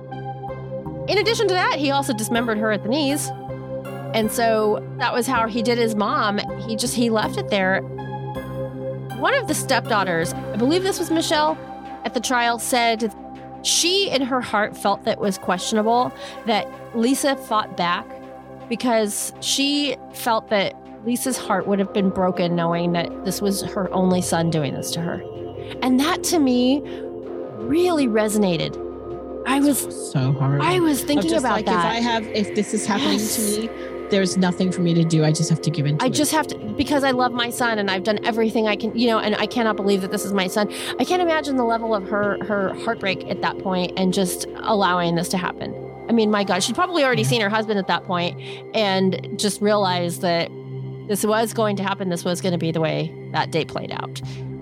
In addition to that, he also dismembered her at the knees. And so that was how he did his mom. He left it there. One of the stepdaughters, I believe this was Michelle, at the trial said she in her heart felt that it was questionable that Lisa fought back, because she felt that Lisa's heart would have been broken knowing that this was her only son doing this to her. And that to me really resonated. I was
so hard.
I was thinking about that.
If this is happening to me, there's nothing for me to do. I just have to give in to it.
I just have to, because I love my son and I've done everything I can, and I cannot believe that this is my son. I can't imagine the level of her heartbreak at that point and just allowing this to happen. I mean, my God, she'd probably already seen her husband at that point and just realized that this was going to happen. This was going to be the way that day played out.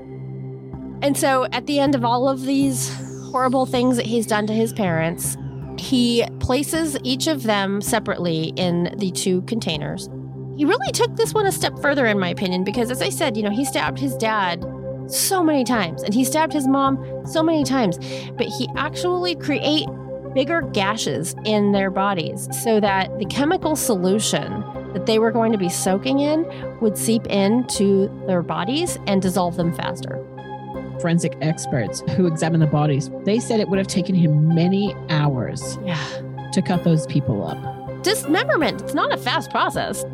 And so at the end of all of these horrible things that he's done to his parents, he places each of them separately in the 2 containers. He really took this one a step further, in my opinion, because as I said, he stabbed his dad so many times and he stabbed his mom so many times, but he actually create bigger gashes in their bodies so that the chemical solution that they were going to be soaking in would seep into their bodies and dissolve them faster.
Forensic experts who examined the bodies, they said it would have taken him many hours to cut those people up.
Dismemberment, it's not a fast process.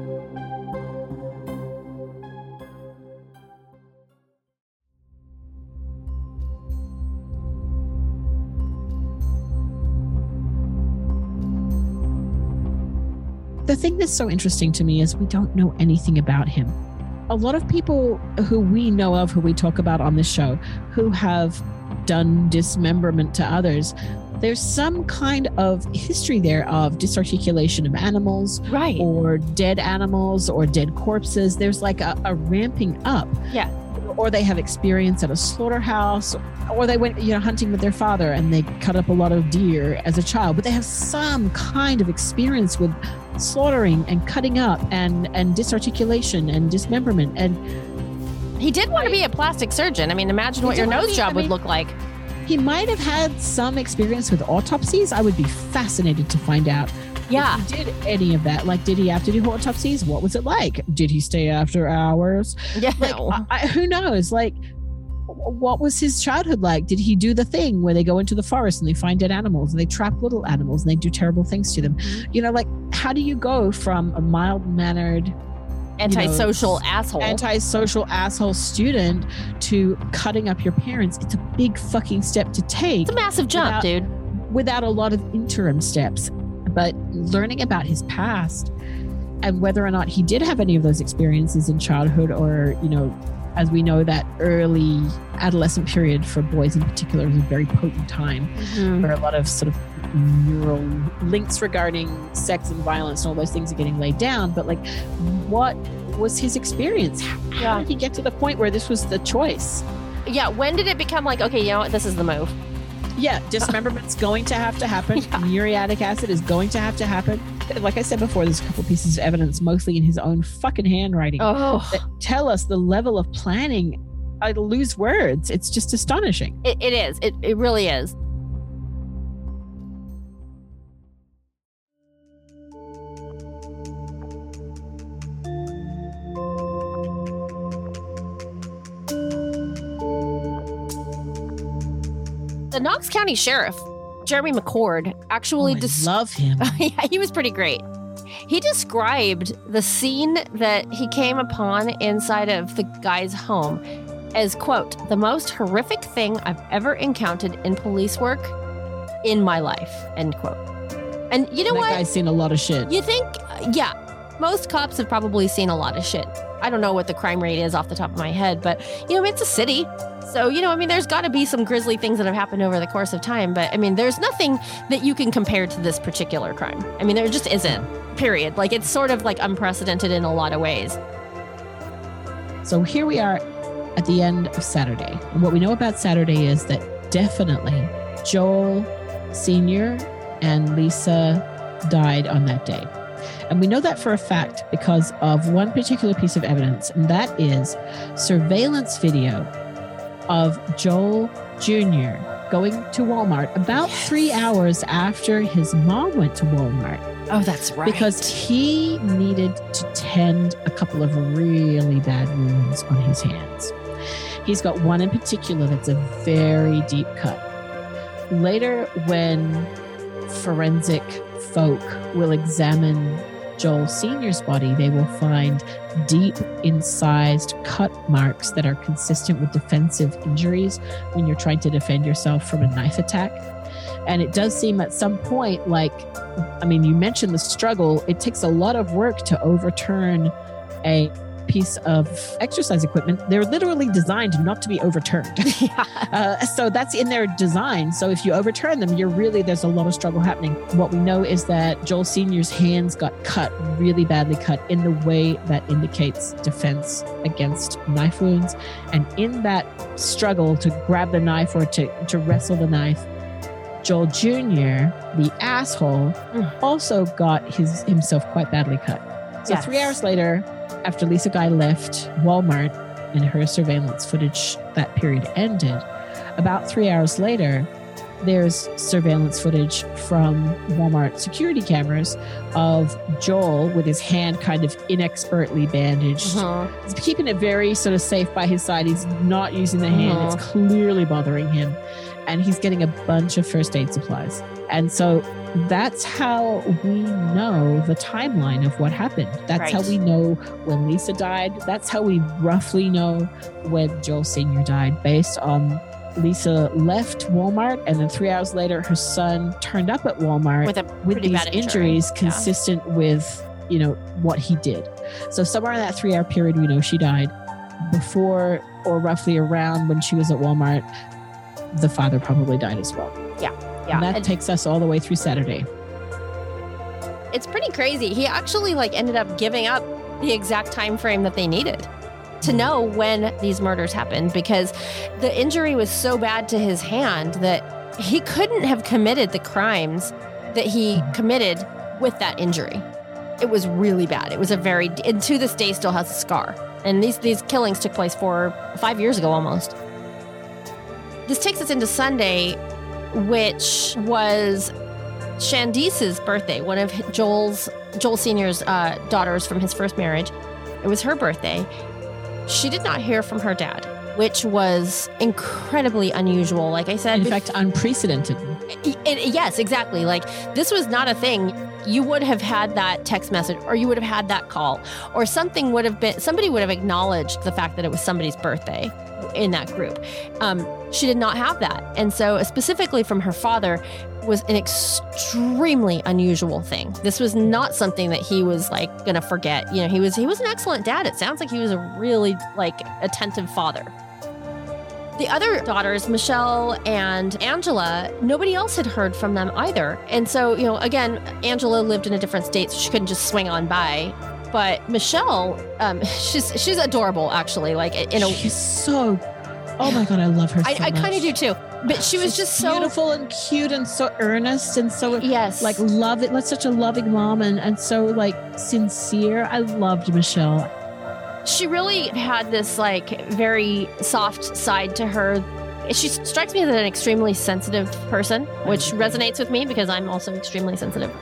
The thing that's so interesting to me is we don't know anything about him. A lot of people who we know of, who we talk about on this show, who have done dismemberment to others, there's some kind of history there of disarticulation of animals,
right,
or dead animals or dead corpses. There's like a ramping up.
Yeah.
Or they have experience at a slaughterhouse, or they went, hunting with their father and they cut up a lot of deer as a child, but they have some kind of experience with slaughtering and cutting up and disarticulation and dismemberment. And
he did want to be a plastic surgeon. I mean, imagine what your nose job would look like.
He might have had some experience with autopsies. I would be fascinated to find out.
Yeah.
If he did any of that. Like, did he have to do autopsies? What was it like? Did he stay after hours?
Yeah.
Who knows? Like, what was his childhood like? Did he do the thing where they go into the forest and they find dead animals and they trap little animals and they do terrible things to them? How do you go from a mild-mannered
antisocial asshole
student to cutting up your parents? It's a big fucking step to take.
It's a massive jump, dude.
Without a lot of interim steps. But learning about his past, And whether or not he did have any of those experiences in childhood, or, as we know, that early adolescent period for boys in particular is a very potent time where a lot of sort of neural links regarding sex and violence and all those things are getting laid down. But like, what was his experience? How did he get to the point where this was the choice?
Yeah. When did it become like, okay, you know what, this is the move?
Yeah. Dismemberment's going to have to happen. Yeah. Muriatic acid is going to happen. Like I said before, there's a couple pieces of evidence, mostly in his own fucking handwriting, that tell us the level of planning. I lose words. It's just astonishing.
It is. It really is. The Knox County Sheriff, Jeremy McCord, actually
love him.
Yeah, he was pretty great. He described the scene that he came upon inside of the guy's home as, quote, the most horrific thing I've ever encountered in police work in my life, end quote. And you know what?
That guy's seen a lot of shit.
You think, yeah, most cops have probably seen a lot of shit. I don't know what the crime rate is off the top of my head, but, it's a city. So, there's got to be some grisly things that have happened over the course of time. But, there's nothing that you can compare to this particular crime. There just isn't, period. Like, it's sort of like unprecedented in a lot of ways.
So here we are at the end of Saturday. And what we know about Saturday is that definitely Joel Sr. and Lisa died on that day. And we know that for a fact because of one particular piece of evidence, and that is surveillance video of Joel Jr. going to Walmart about 3 hours after his mom went to Walmart.
Oh, that's right.
Because he needed to tend a couple of really bad wounds on his hands. He's got one in particular that's a very deep cut. Later, when forensic folk will examine Joel Sr.'s body, they will find deep incised cut marks that are consistent with defensive injuries when you're trying to defend yourself from a knife attack. And it does seem at some point you mentioned the struggle. It takes a lot of work to overturn a piece of exercise equipment. They're literally designed not to be overturned. So that's in their design. So if you overturn them, there's a lot of struggle happening. What we know is that Joel Sr.'s hands got cut, really badly cut, in the way that indicates defense against knife wounds. And in that struggle to grab the knife or to wrestle the knife, Joel Jr., the asshole, also got himself quite badly cut. So 3 hours later, after Lisa Guy left Walmart and her surveillance footage that period ended, about 3 hours later, there's surveillance footage from Walmart security cameras of Joel with his hand kind of inexpertly bandaged. He's keeping it very sort of safe by his side. He's not using the hand. It's clearly bothering him. And he's getting a bunch of first aid supplies. And so that's how we know the timeline of what happened. That's how we know when Lisa died. That's how we roughly know when Joel Sr. died, based on Lisa left Walmart, and then 3 hours later, her son turned up at Walmart with these injuries consistent with, what he did. So somewhere in that 3 hour period, we know she died. Before or roughly around when she was at Walmart, the father probably died as well.
Yeah.
And that takes us all the way through Saturday.
It's pretty crazy. He actually ended up giving up the exact time frame that they needed to know when these murders happened, because the injury was so bad to his hand that he couldn't have committed the crimes that he committed with that injury. It was really bad. It was and to this day still has a scar. And these killings took place 4 or 5 years ago almost. This takes us into Sunday, which was Shandice's birthday, one of Joel Sr.'s daughters from his first marriage. It was her birthday. She did not hear from her dad, which was incredibly unusual. Like I said,
in fact, unprecedented.
Yes, exactly. This was not a thing. You would have had that text message, or you would have had that call, or somebody would have acknowledged the fact that it was somebody's birthday. in that group. She did not have that. And so specifically from her father was an extremely unusual thing. This was not something that he was like going to forget. You know, he was an excellent dad. It sounds like he was a really like attentive father. The other daughters, Michelle and Angela, nobody else had heard from them either. And so, you know, again, Angela lived in a different state, so she couldn't just swing on by. But Michelle, she's adorable, actually. Like,
she's so. Oh my God, I love her.
I kind of do too. But she was just so
beautiful and cute and so earnest and so
yes,
love it. Like such a loving mom and so like sincere. I loved Michelle.
She really had this like very soft side to her. She strikes me as an extremely sensitive person, which resonates with me because I'm also extremely sensitive.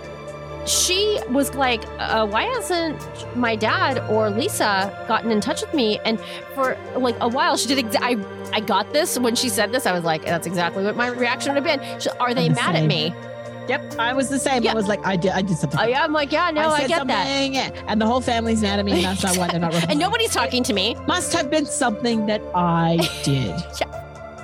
She was like, why hasn't my dad or Lisa gotten in touch with me? And for like a while, she did. I got this when she said this. I was like, that's exactly what my reaction would have been. Are they mad at me?
Yep, I was the same. Yeah. I was like, I did something.
Yeah, I'm like, yeah, no, I get that.
And the whole family's mad at me, and that's not why they're not replying.
And nobody's talking to me.
Must have been something that I did.
Yeah.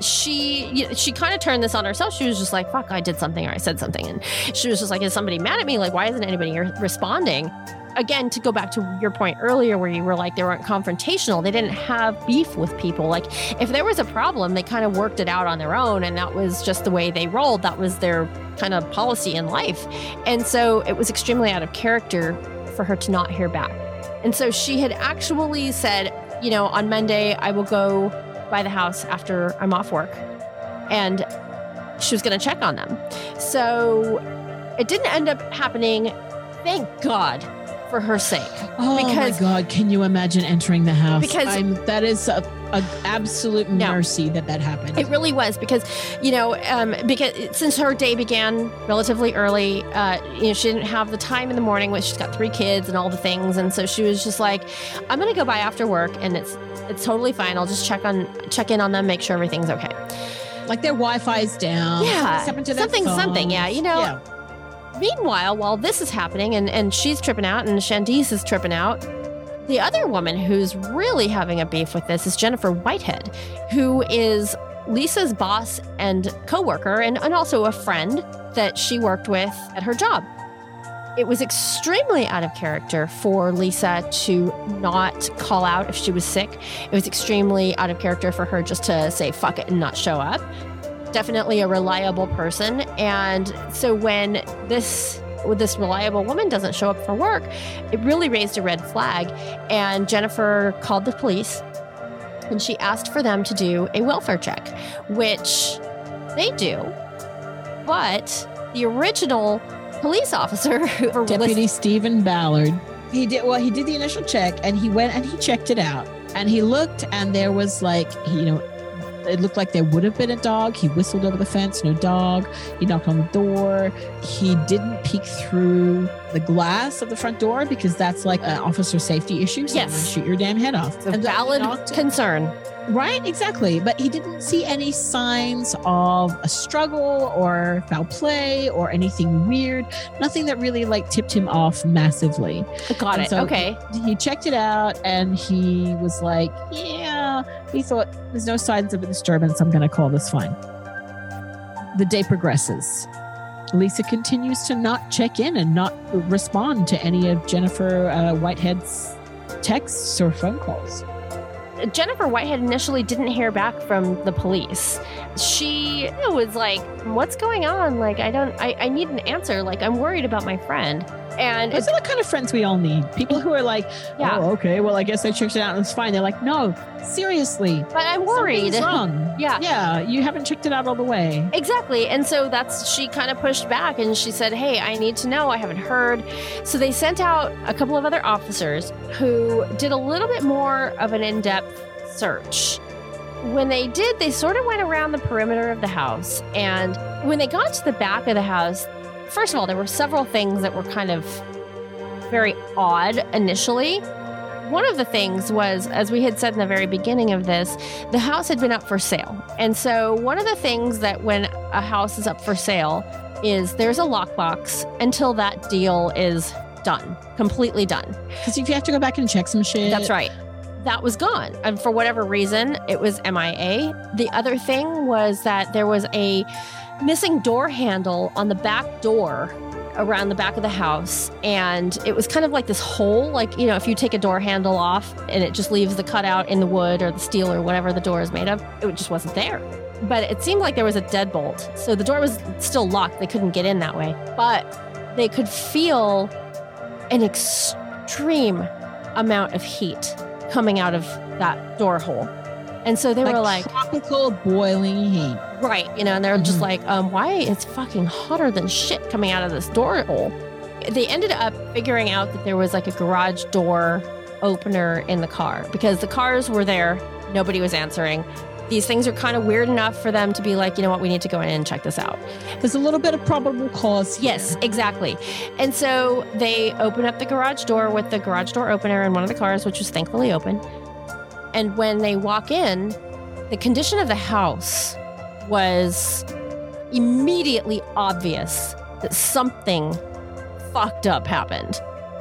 She kind of turned this on herself. She was just like, fuck, I did something or I said something. And she was just like, is somebody mad at me? Like, why isn't anybody responding? Again, to go back to your point earlier where you were like, they weren't confrontational. They didn't have beef with people. Like, if there was a problem, they kind of worked it out on their own. And that was just the way they rolled. That was their kind of policy in life. And so it was extremely out of character for her to not hear back. And so she had actually said, you know, on Monday, I will go by the house after I'm off work. And she was going to check on them. So it didn't end up happening. Thank God. For her sake.
Oh my God. Can you imagine entering the house?
Because
that is an absolute mercy that happened.
It really was because, you know, because since her day began relatively early, you know, she didn't have the time in the morning when she's got 3 kids and all the things. And so she was just like, I'm going to go by after work and it's totally fine. I'll just check in on them, make sure everything's okay.
Like their Wi-Fi's down.
Yeah. Something. Yeah. You know, yeah. Meanwhile, while this is happening and she's tripping out and Shandice is tripping out, the other woman who's really having a beef with this is Jennifer Whitehead, who is Lisa's boss and coworker and also a friend that she worked with at her job. It was extremely out of character for Lisa to not call out if she was sick. It was extremely out of character for her just to say fuck it and not show up. Definitely a reliable person. And so when this reliable woman doesn't show up for work, it really raised a red flag. And Jennifer called the police and she asked for them to do a welfare check, which they do. But the original police officer,
Deputy Stephen Ballard, he did the initial check and he went and he checked it out and he looked and there was like, you know, it looked like there would have been a dog. He whistled over the fence, no dog. He knocked on the door. He didn't peek through the glass of the front door because that's like an officer safety issue. So
yes.
Shoot your damn head off.
It's a valid concern.
Right, exactly. But he didn't see any signs of a struggle or foul play or anything weird. Nothing that really like tipped him off massively.
Got it.
So
okay.
He checked it out and he was like, yeah, he thought there's no signs of a disturbance. I'm going to call this fine. The day progresses. Lisa continues to not check in and not respond to any of Jennifer Whitehead's texts or phone calls.
Jennifer Whitehead initially didn't hear back from the police. She was like, what's going on? Like, I need an answer. Like, I'm worried about my friend. And
those are the kind of friends we all need. People who are like, yeah. Oh, okay, well, I guess I checked it out and it's fine. They're like, no, seriously.
But I'm worried.
Something's wrong.
Yeah.
Yeah, you haven't checked it out all the way.
Exactly. And so she kind of pushed back and she said, hey, I need to know. I haven't heard. So they sent out a couple of other officers who did a little bit more of an in-depth search. When they did, they sort of went around the perimeter of the house. And when they got to the back of the house, first of all, there were several things that were kind of very odd initially. One of the things was, as we had said in the very beginning of this, the house had been up for sale. And so one of the things that when a house is up for sale is there's a lockbox until that deal is done, completely done.
Because if you have to go back and check some shit.
That's right. that was gone. And for whatever reason, it was MIA. The other thing was that there was a missing door handle on the back door around the back of the house. And it was kind of like this hole, like, you know, if you take a door handle off and it just leaves the cutout in the wood or the steel or whatever the door is made of, it just wasn't there. But it seemed like there was a deadbolt. So the door was still locked. They couldn't get in that way. But they could feel an extreme amount of heat coming out of that door hole. And so they were like
tropical boiling heat.
Right. You know, and they're just like, why it's fucking hotter than shit coming out of this door hole. They ended up figuring out that there was like a garage door opener in the car because the cars were there. Nobody was answering. These things are kind of weird enough for them to be like, you know what, we need to go in and check this out.
There's a little bit of probable cause here.
Yes, exactly. And so they open up the garage door with the garage door opener in one of the cars, which was thankfully open. And when they walk in, the condition of the house was immediately obvious that something fucked up happened.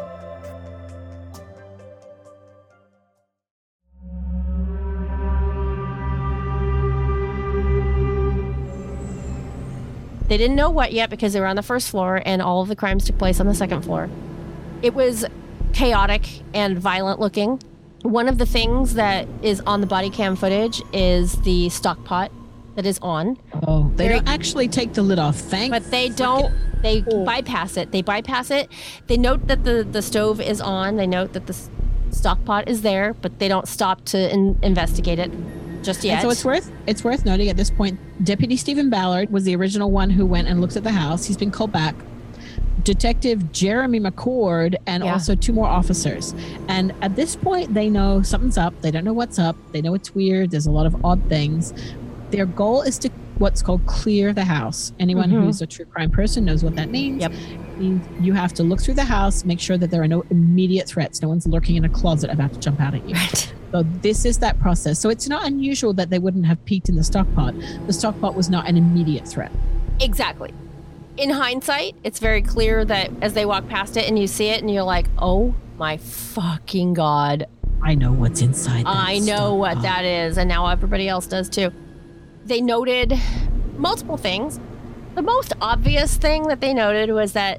They didn't know what yet because they were on the first floor and all of the crimes took place on the second floor. It was chaotic and violent looking. One of the things that is on the body cam footage is the stock pot that is on.
Oh, they don't actually take the lid off.
But they don't. They bypass it. They bypass it. They note that the stove is on. They note that the stock pot is there, but they don't stop to investigate it just yet.
And so it's worth noting at this point, Deputy Stephen Ballard was the original one who went and looked at the house. He's been called back. Detective Jeremy McCord and also 2 more officers. And at this point, they know something's up. They don't know what's up. They know it's weird. There's a lot of odd things. Their goal is to what's called clear the house. Anyone who's a true crime person knows what that means.
Yep.
It means you have to look through the house, make sure that there are no immediate threats. No one's lurking in a closet about to jump out at you.
Right.
So this is that process. So it's not unusual that they wouldn't have peeked in the stock pot. The stock pot was not an immediate threat.
Exactly. In hindsight, it's very clear that as they walk past it and you see it and you're like, oh my fucking God.
I know what's inside that
I know what that is. And now everybody else does too. They noted multiple things. The most obvious thing that they noted was that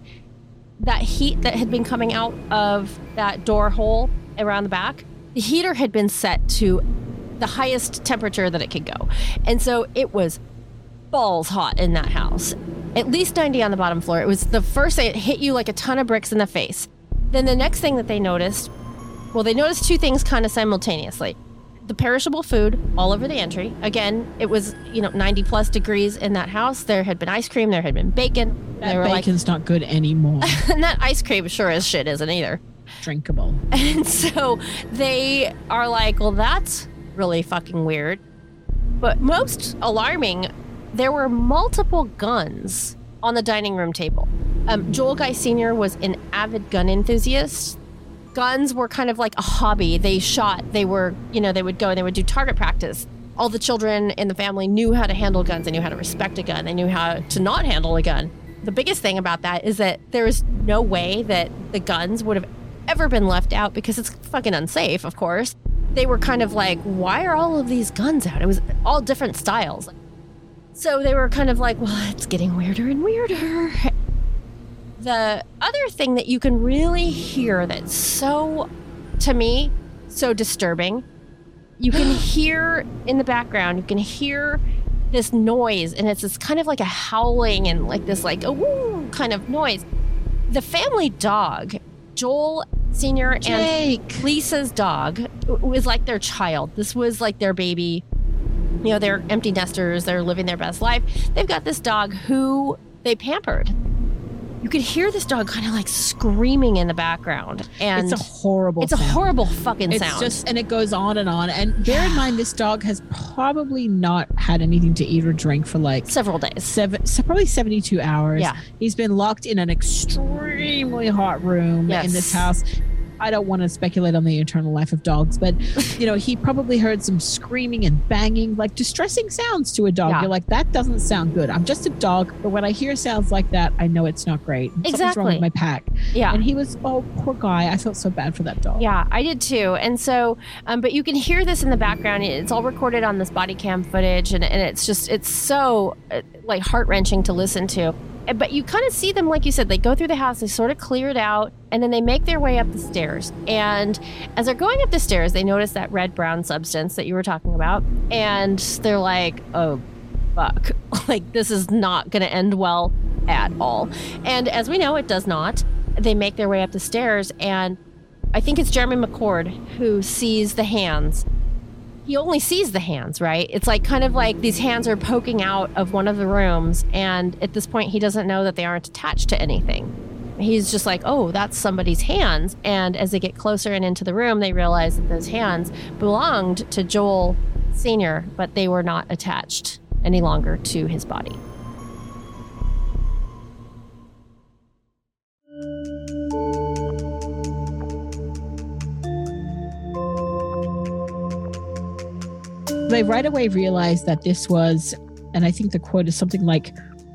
heat that had been coming out of that door hole around the back, the heater had been set to the highest temperature that it could go. And so it was balls hot in that house. At least 90 on the bottom floor. It was the first thing. It hit you like a ton of bricks in the face. Then the next thing that they noticed, they noticed 2 things kind of simultaneously. The perishable food all over the entry. Again, it was, 90 plus degrees in that house. There had been ice cream. There had been bacon.
That bacon's not good anymore.
And that ice cream sure as shit isn't either.
Drinkable.
And so they are like, well, that's really fucking weird. But most alarming, there were multiple guns on the dining room table. Joel Guy Sr. was an avid gun enthusiast. Guns were kind of like a hobby. They shot. They were, they would go and they would do target practice. All the children in the family knew how to handle guns. They knew how to respect a gun. They knew how to not handle a gun. The biggest thing about that is that there is no way that the guns would have ever been left out because it's fucking unsafe, of course. They were kind of like, why are all of these guns out? It was all different styles. So they were kind of like, well, it's getting weirder and weirder. The other thing that you can really hear that's so, to me, so disturbing, you can hear in the background, you can hear this noise, and it's this kind of like a howling and like this like a woo kind of noise. The family dog, Joel Sr. and Lisa's dog, was like their child. This was like their baby. They're empty nesters. They're living their best life. They've got this dog who they pampered. You could hear this dog kind of like screaming in the background. And
it's a horrible sound.
A horrible fucking sound.
And it goes on. And bear in mind, this dog has probably not had anything to eat or drink for like
several days.
Probably 72 hours.
Yeah.
He's been locked in an extremely hot room in this house. I don't want to speculate on the eternal life of dogs, but he probably heard some screaming and banging, like distressing sounds to a dog.
Yeah.
You're like, that doesn't sound good. I'm just a dog, but when I hear sounds like that, I know it's not great. Something's wrong with my pack.
Yeah.
And he was, poor guy. I felt so bad for that dog.
Yeah, I did too. And so, but you can hear this in the background. It's all recorded on this body cam footage, and it's so like heart-wrenching to listen to. But you kind of see them, like you said, they go through the house, they sort of clear it out, and then they make their way up the stairs. And as they're going up the stairs, they notice that red-brown substance that you were talking about. And they're like, oh, fuck. Like, this is not going to end well at all. And as we know, it does not. They make their way up the stairs, and I think it's Jeremy McCord who sees the hands. He only sees the hands, right? It's like kind of like these hands are poking out of one of the rooms, and at this point he doesn't know that they aren't attached to anything. He's just like, oh, that's somebody's hands. And as they get closer and into the room, they realize that those hands belonged to Joel Sr., but they were not attached any longer to his body.
They right away realized that this was, and I think the quote is something like,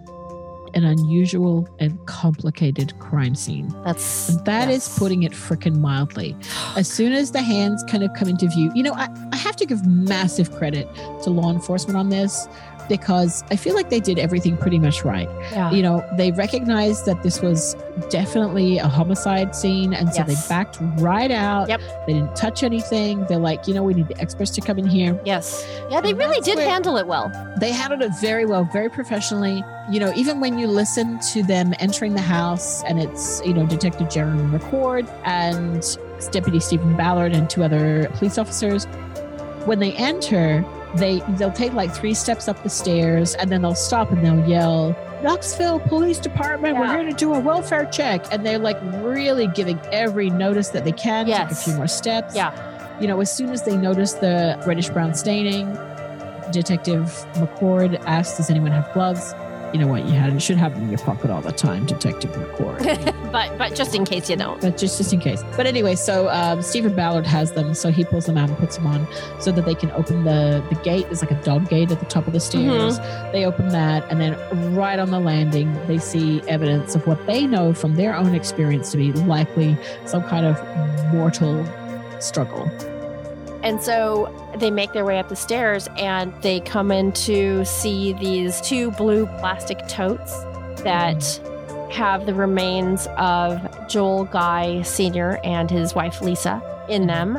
an unusual and complicated crime scene. That is putting it frickin' mildly. As soon as the hands kind of come into view, I have to give massive credit to law enforcement on this, because I feel like they did everything pretty much right.
Yeah.
They recognized that this was definitely a homicide scene, and so they backed right out.
Yep.
They didn't touch anything. They're like, we need the experts to come in here.
Yes. Yeah, they really did handle it well.
They handled it very well, very professionally. Even when you listen to them entering the house, and it's, Detective Jeremy McCord and Deputy Stephen Ballard and 2 other police officers, when they enter, they'll take like 3 steps up the stairs, and then they'll stop and they'll yell, Knoxville Police Department, we're here to do a welfare check. And they're like really giving every notice that they can. Take a few more steps.
Yeah.
As soon as they notice the reddish brown staining, Detective McCord asks, does anyone have gloves? You know what? You should have them in your pocket all the time, Detective McCord.
but just in case you don't.
But just in case. But anyway, so Stephen Ballard has them, so he pulls them out and puts them on so that they can open the gate. There's like a dog gate at the top of the stairs. Mm-hmm. They open that, and then right on the landing, they see evidence of what they know from their own experience to be likely some kind of mortal struggle.
And so they make their way up the stairs, and they come in to see these 2 blue plastic totes that have the remains of Joel Guy Sr. and his wife Lisa in them.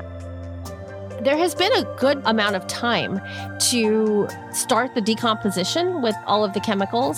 There has been a good amount of time to start the decomposition with all of the chemicals.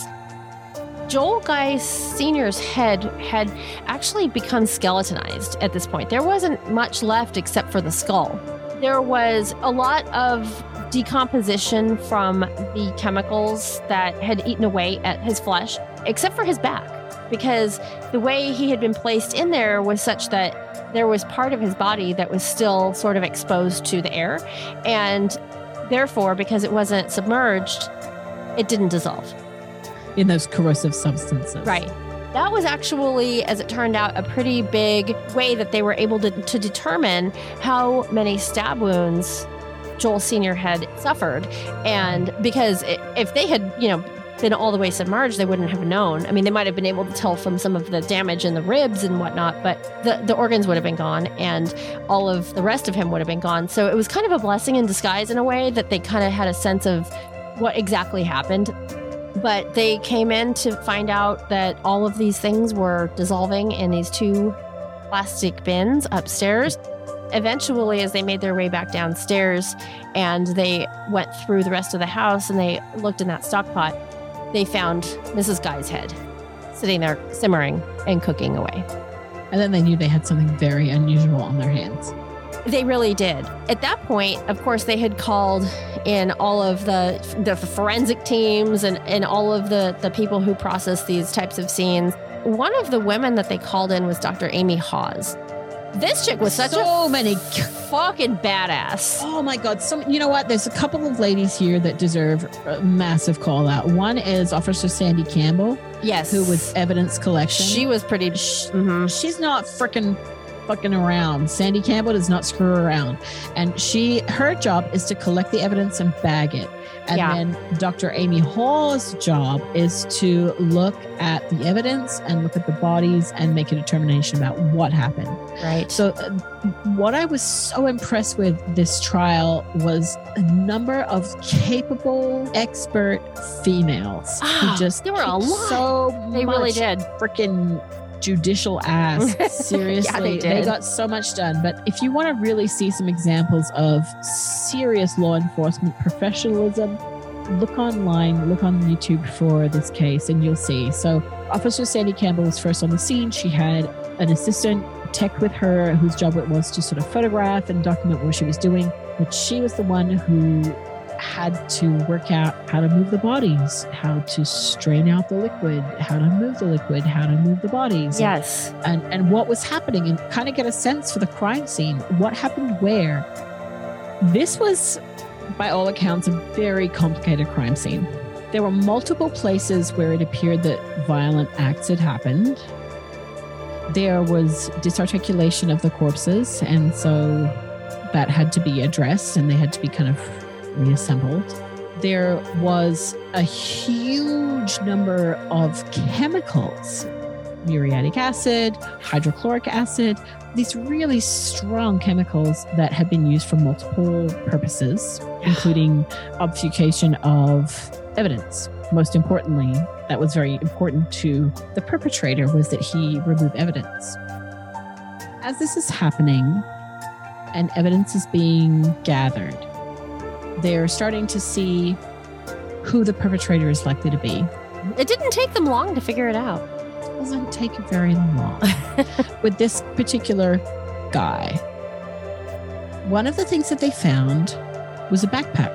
Joel Guy Sr.'s head had actually become skeletonized at this point. There wasn't much left except for the skull. There was a lot of decomposition from the chemicals that had eaten away at his flesh, except for his back, because the way he had been placed in there was such that there was part of his body that was still sort of exposed to the air, and therefore, because it wasn't submerged, it didn't dissolve.
In those corrosive substances.
Right. That was actually, as it turned out, a pretty big way that they were able to determine how many stab wounds Joel Sr. had suffered. And because if they had, been all the way submerged, they wouldn't have known. I mean, they might have been able to tell from some of the damage in the ribs and whatnot, but the organs would have been gone, and all of the rest of him would have been gone. So it was kind of a blessing in disguise in a way, that they kind of had a sense of what exactly happened. But they came in to find out that all of these things were dissolving in these 2 plastic bins upstairs. Eventually, as they made their way back downstairs and they went through the rest of the house and they looked in that stock pot, they found Mrs. Guy's head sitting there simmering and cooking away.
And then they knew they had something very unusual on their hands.
They really did. At that point, of course, they had called in all of the forensic teams and all of the people who process these types of scenes. One of the women that they called in was Dr. Amy Hawes. This chick was
so many
fucking badass.
Oh my God. You know what? There's a couple of ladies here that deserve a massive call out. One is Officer Sandy Campbell.
Yes.
Who was evidence collection.
She was pretty...
She's not freaking fucking around. Sandy Campbell does not screw around. And her job is to collect the evidence and bag it. And then Dr. Amy Hall's job is to look at the evidence and look at the bodies and make a determination about what happened.
Right.
So what I was so impressed with this trial was a number of capable, expert females who just
there were a lot.
So
they really did.
Freaking judicial ass. Seriously, they got so much done. But if you want to really see some examples of serious law enforcement professionalism, look online, look on YouTube for this case, and you'll see. So Officer Sandy Campbell was first on the scene. She had an assistant tech with her whose job it was to sort of photograph and document what she was doing. But she was the one who had to work out how to move the bodies, how to strain out the liquid, how to move the liquid, how to move the bodies.
Yes.
And what was happening, and kind of get a sense for the crime scene. What happened where? This was, by all accounts, a very complicated crime scene. There were multiple places where it appeared that violent acts had happened. There was disarticulation of the corpses, and so that had to be addressed, and they had to be kind of reassembled. There was a huge number of chemicals, muriatic acid, hydrochloric acid, these really strong chemicals that had been used for multiple purposes, including obfuscation of evidence. Most importantly, that was very important to the perpetrator, was that he remove evidence. As this is happening and evidence is being gathered, they're starting to see who the perpetrator is likely to be.
It didn't take them long to figure it out.
It doesn't take very long. With this particular guy, one of the things that they found was a backpack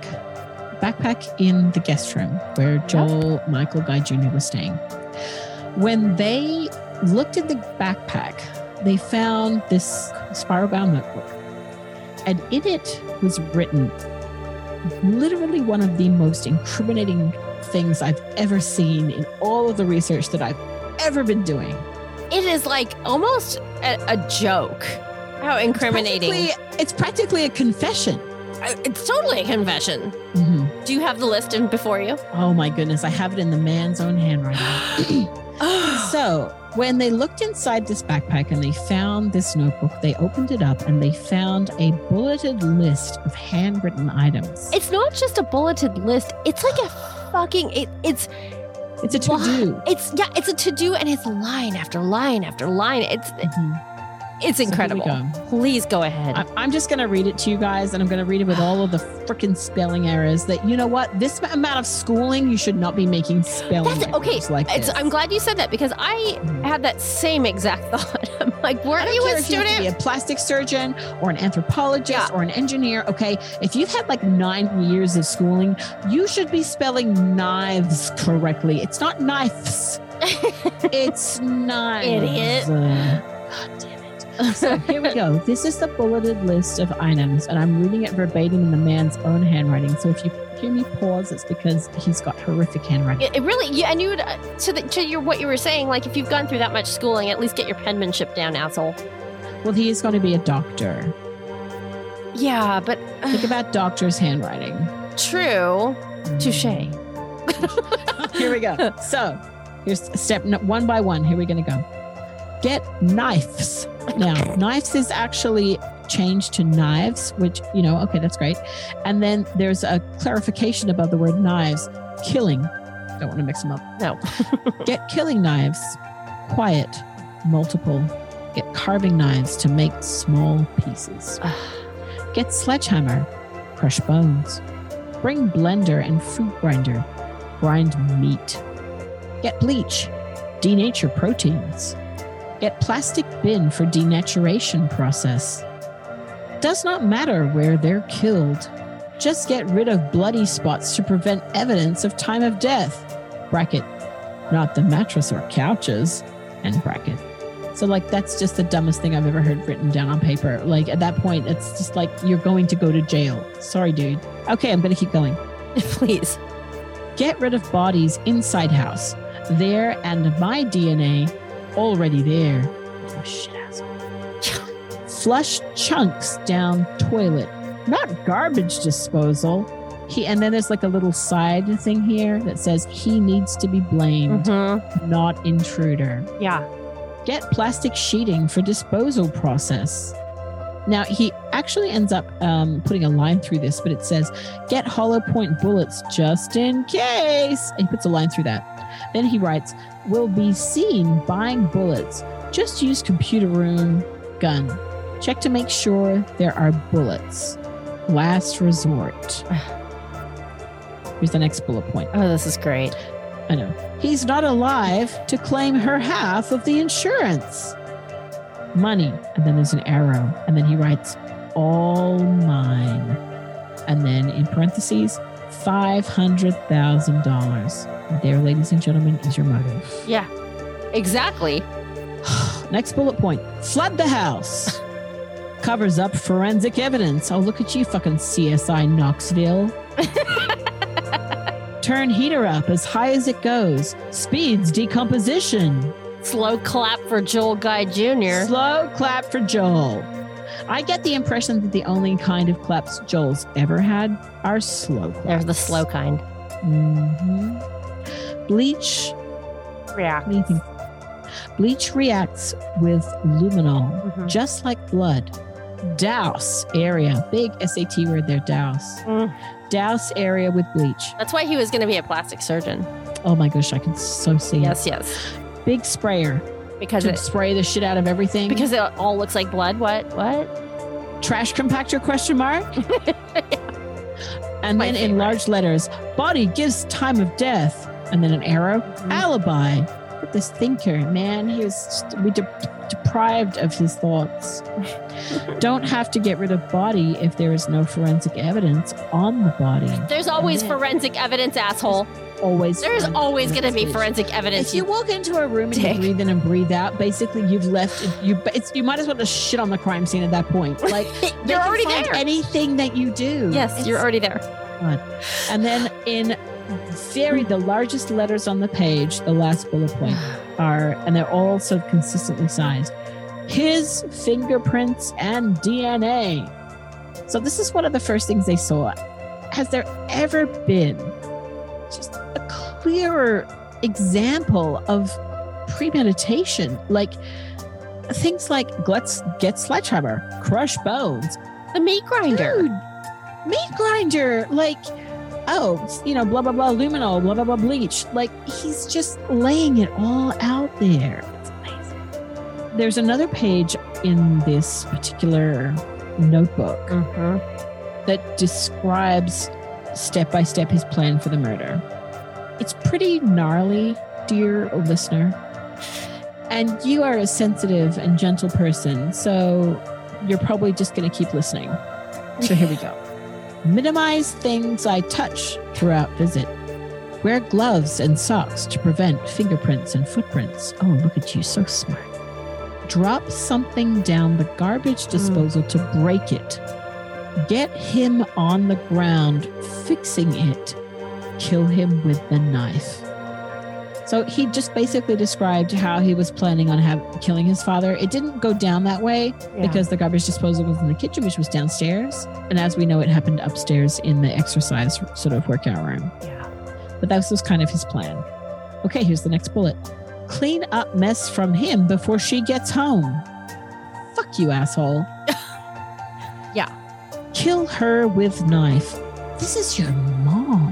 in the guest room where Joel Michael Guy Jr. was staying. When they looked at the backpack, they found this spiral-bound notebook, and in it was written literally one of the most incriminating things I've ever seen in all of the research that I've ever been doing.
It is like almost a joke. How incriminating.
It's practically a confession.
It's totally a confession.
Mm-hmm.
Do you have the list before you?
Oh my goodness, I have it in the man's own handwriting. So when they looked inside this backpack and they found this notebook, they opened it up and they found a bulleted list of handwritten items.
It's not just a bulleted list. It's like a fucking, it's
a to-do.
It's a to-do, and it's line after line after line. It's incredible.
So here we go.
Please go ahead.
I'm just going to read it to you guys, and I'm going to read it with all of the freaking spelling errors that, you know what? This amount of schooling, you should not be making spelling errors like this.
I'm glad you said that, because I had that same exact thought. I'm like, weren't you a student?
You have to be a plastic surgeon or an anthropologist or an engineer. Okay. If you've had like 9 years of schooling, you should be spelling knives correctly. It's not knives. It's knives.
Idiot.
God damn it. So here we go. This is the bulleted list of items, and I'm reading it verbatim in the man's own handwriting. So if you hear me pause, it's because he's got horrific handwriting.
It really, and you would, what you were saying, like if you've gone through that much schooling, at least get your penmanship down, asshole.
Well, he is going to be a doctor.
Yeah, but
think about doctor's handwriting.
True. Touché.
Here we go. So here's step one by one. Here we're going to go. Get knives. Now, knives is actually changed to knives, which, okay, that's great. And then there's a clarification above the word knives. Killing. Don't want to mix them up.
No.
Get killing knives. Quiet. Multiple. Get carving knives to make small pieces. Get sledgehammer. Crush bones. Bring blender and fruit grinder. Grind meat. Get bleach. Denature proteins. Get plastic bin for denaturation process. Does not matter where they're killed. Just get rid of bloody spots to prevent evidence of time of death. Bracket. Not the mattress or couches. End bracket. So that's just the dumbest thing I've ever heard written down on paper. At that point, it's just like you're going to go to jail. Sorry, dude. Okay, I'm going to keep going.
Please.
Get rid of bodies inside house. There and my DNA already there. Oh, shit, asshole. Flush chunks down toilet. Not garbage disposal. And then there's like a little side thing here that says he needs to be blamed, not intruder.
Yeah.
Get plastic sheeting for disposal process. Now, he actually ends up putting a line through this, but it says, get hollow point bullets just in case. And he puts a line through that. Then he writes, will be seen buying bullets. Just use computer room gun. Check to make sure there are bullets. Last resort. Here's the next bullet point.
Oh, this is great.
I know. He's not alive to claim her half of the insurance. Money. And then there's an arrow. And then he writes, all mine. And then in parentheses, $500,000. There, ladies and gentlemen, is your motive.
Yeah, exactly.
Next bullet point. Flood the house. Covers up forensic evidence. Oh, look at you, fucking CSI Knoxville. Turn heater up as high as it goes. Speeds decomposition.
Slow clap for Joel Guy Jr.
Slow clap for Joel. I get the impression that the only kind of claps Joel's ever had are slow claps.
They're the slow kind.
Mm-hmm. Bleach.
React.
What do you think? Bleach reacts with luminol, just like blood. Douse area. Big SAT word there, douse. Douse area with bleach.
That's why he was going to be a plastic surgeon.
Oh my gosh, I can so see
Yes,
it.
yes.
Big sprayer.
Because
to
it
spray the shit out of everything.
Because it all looks like blood. What?
Trash compactor question mark? And then in large letters, body gives time of death. And then an arrow. Alibi. Look at this thinker, man. He was deprived of his thoughts. Don't have to get rid of body if there is no forensic evidence on the body.
There's always forensic evidence, asshole.
There's
always going to be forensic evidence.
If you walk into a room and you breathe in and breathe out, basically you've left. You might as well just shit on the crime scene at that point. Like
you're already there.
Anything that you do.
Yes, you're already there.
And then in the largest letters on the page, the last bullet point are, and they're all so consistently sized, his fingerprints and DNA. So this is one of the first things they saw. Has there ever been just a clearer example of premeditation? Like things like let's get sledgehammer, crush bones.
The meat grinder.
Dude, meat grinder. Like, blah, blah, blah, luminol, blah, blah, blah, bleach. Like, he's just laying it all out there. It's amazing. There's another page in this particular notebook that describes step by step his plan for the murder. It's pretty gnarly, dear listener. And you are a sensitive and gentle person, so you're probably just going to keep listening. So here we go. Minimize things I touch throughout visit. Wear gloves and socks to prevent fingerprints and footprints. Oh, look at you, so smart. Drop something down the garbage disposal to break it. Get him on the ground, fixing it. Kill him with the knife. So he just basically described how he was planning on killing his father. It didn't go down that way because the garbage disposal was in the kitchen, which was downstairs. And as we know, it happened upstairs in the exercise sort of workout room.
Yeah.
But that was kind of his plan. Okay, here's the next bullet. Clean up mess from him before she gets home. Fuck you, asshole.
Yeah.
Kill her with knife. This is your mom.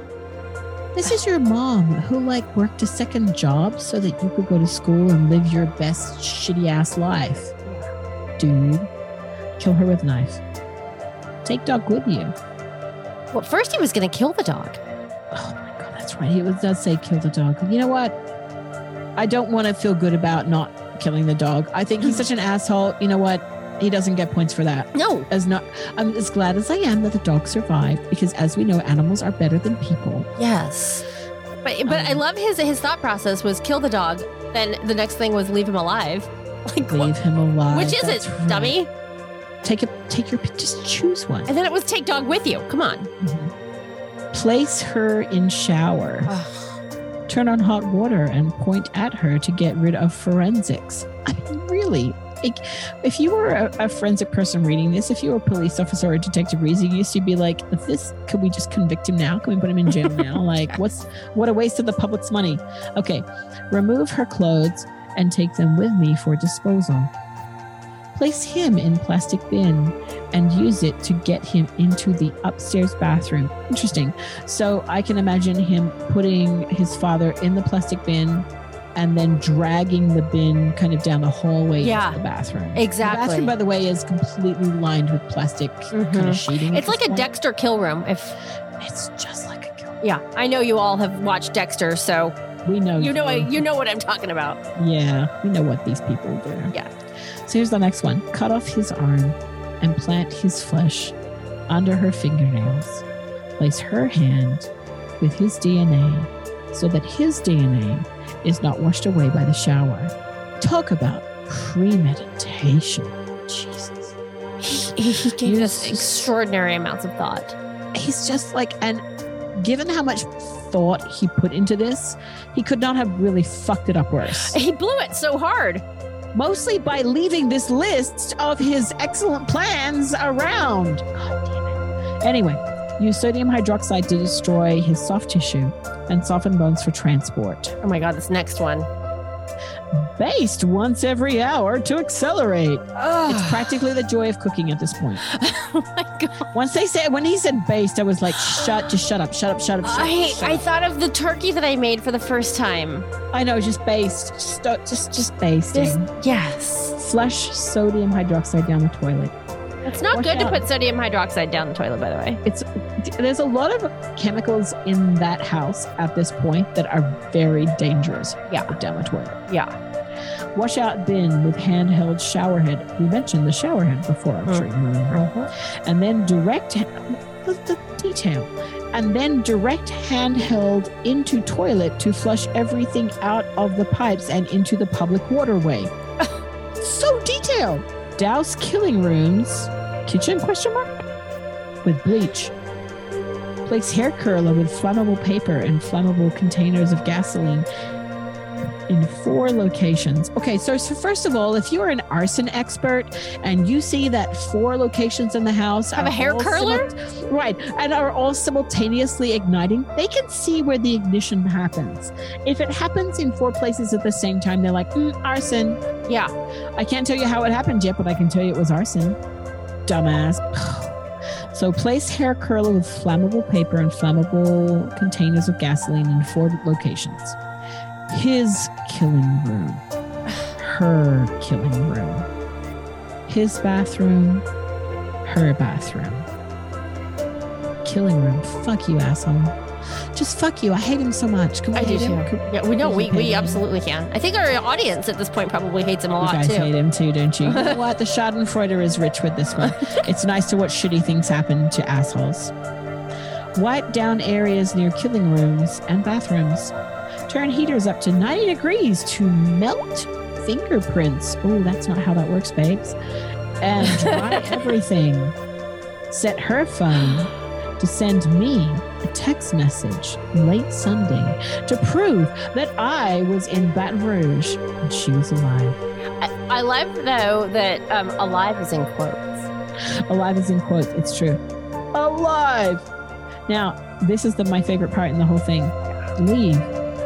This is your mom who worked a second job so that you could go to school and live your best shitty ass life. Dude, kill her with knife. Take dog with you.
Well, first he was going to kill the dog.
Oh my God, that's right. He does say kill the dog. You know what? I don't want to feel good about not killing the dog. I think he's such an asshole. You know what? He doesn't get points for that.
No.
I'm as glad as I am that the dog survived, because as we know, animals are better than people.
Yes. But I love his thought process was kill the dog. Then the next thing was leave him alive.
Leave him alive.
Which is it, right. Dummy?
Just choose one.
And then it was take dog with you. Come on.
Mm-hmm. Place her in shower. Turn on hot water and point at her to get rid of forensics. I mean, really, if you were a forensic person reading this, if you were a police officer or a detective reading this, you'd be like, could we just convict him now? Can we put him in jail now? Like, what a waste of the public's money. Okay, remove her clothes and take them with me for disposal. Place him in plastic bin and use it to get him into the upstairs bathroom. Interesting. So I can imagine him putting his father in the plastic bin and then dragging the bin kind of down the hallway into the bathroom.
Exactly.
The bathroom, by the way, is completely lined with plastic kind of sheeting.
It's like a Dexter kill room.
It's just like a kill room.
Yeah, I know you all have watched Dexter, so
we know
you know what I'm talking about.
Yeah, we know what these people do.
Yeah.
So here's the next one. Cut off his arm and plant his flesh under her fingernails. Place her hand with his DNA so that his DNA is not washed away by the shower. Talk about premeditation. Jesus.
He gave us extraordinary amounts of thought.
He's just like, and given how much thought he put into this, he could not have really fucked it up worse.
He blew it so hard.
Mostly by leaving this list of his excellent plans around. God damn it. Anyway, use sodium hydroxide to destroy his soft tissue and soften bones for transport.
Oh my God, this next one.
Baste once every hour to accelerate. It's practically the joy of cooking at this point.
Oh my God.
When he said baste, I was like, shut up.
I thought of the turkey that I made for the first time.
I know, just baste. Just basting.
Yes.
Flush sodium hydroxide down the toilet.
It's not good to put sodium hydroxide down the toilet, by the way.
There's a lot of chemicals in that house at this point that are very dangerous.
Yeah.
Put down the toilet.
Yeah.
Wash out bin with handheld shower head. We mentioned the shower head before, I'm sure you remember. And then direct the detail. And then direct handheld into toilet to flush everything out of the pipes and into the public waterway. So detailed. Douse killing rooms, kitchen ? With bleach. Place hair curler with flammable paper and flammable containers of gasoline in 4 locations. Okay, so first of all, if you're an arson expert and you see that 4 locations in the house
have a hair curler,
right, and are all simultaneously igniting, they can see where the ignition happens. If it happens in 4 places at the same time, they're like, arson.
Yeah.
I can't tell you how it happened yet, but I can tell you it was arson. Dumbass. So place hair curler with flammable paper and flammable containers of gasoline in 4 locations. His killing room. Her killing room. His bathroom. Her bathroom. Killing room. Fuck you, asshole. Just fuck you. I hate him so much. Can we hate him?
Yeah, we know. We absolutely can. I think our audience at this point probably hates him a lot, too.
You guys hate him too, don't you? You know what? The Schadenfreude is rich with this one. It's nice to watch shitty things happen to assholes. Wipe down areas near killing rooms and bathrooms. Turn heaters up to 90 degrees to melt fingerprints. Oh, that's not how that works, babes. And dry everything. Set her phone to send me a text message late Sunday to prove that I was in Baton Rouge and she was alive.
I love, though, that alive is in quotes.
Alive is in quotes. It's true. Alive! Now, this is my favorite part in the whole thing. Leave.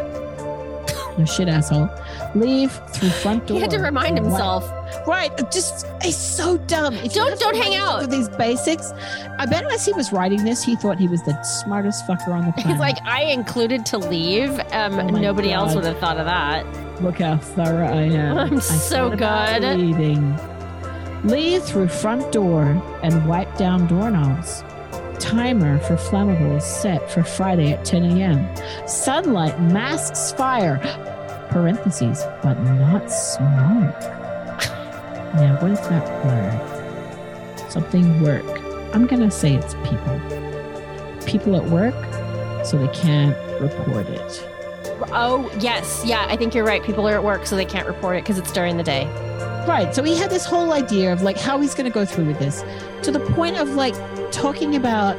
No shit, asshole. Leave through front door.
He had to remind himself.
Right. Just, it's so dumb. If
don't hang out
with these basics. I bet as he was writing this, he thought he was the smartest fucker on the planet.
He's like, I included to leave. Nobody else would have thought of that.
Look how thorough I am.
I'm so good.
Leaving. Leave through front door and wipe down doorknobs. Timer for flammables set for Friday at 10 a.m. Sunlight masks fire. Parentheses, but not smoke. Now, what is that word? Something work. I'm going to say it's people. People at work, so they can't report it.
Oh, yes. Yeah, I think you're right. People are at work, so they can't report it because it's during the day.
Right. So he had this whole idea of like how he's going to go through with this to the point of like talking about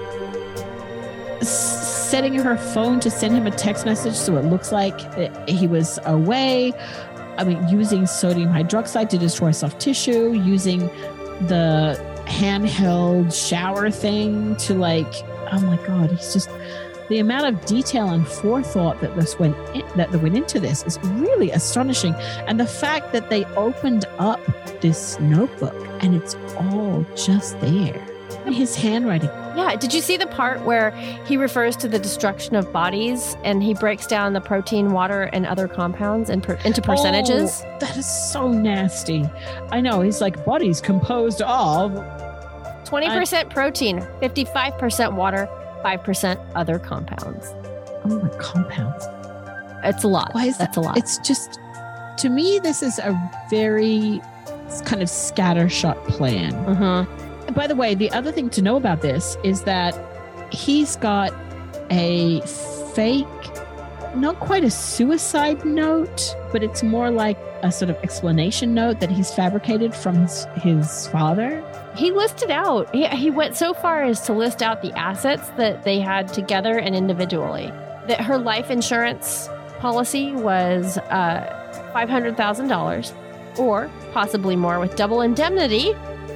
setting her phone to send him a text message so it looks like he was away. using sodium hydroxide to destroy soft tissue, using the handheld shower thing to oh my God, he's just, the amount of detail and forethought that went into this is really astonishing. And the fact that they opened up this notebook and it's all just there. His handwriting.
Yeah. Did you see the part where he refers to the destruction of bodies and he breaks down the protein, water, and other compounds into percentages?
Oh, that is so nasty. I know. He's like, bodies composed of
20% protein, 55% water, 5% other compounds.
Oh, my compounds.
It's a lot.
Why is
That's a lot.
It's just, to me, this is a very kind of scattershot plan.
Mm-hmm.
By the way, the other thing to know about this is that he's got a fake, not quite a suicide note, but it's more like a sort of explanation note that he's fabricated from his father.
He listed out, he went so far as to list out the assets that they had together and individually. That her life insurance policy was $500,000 or possibly more with double indemnity.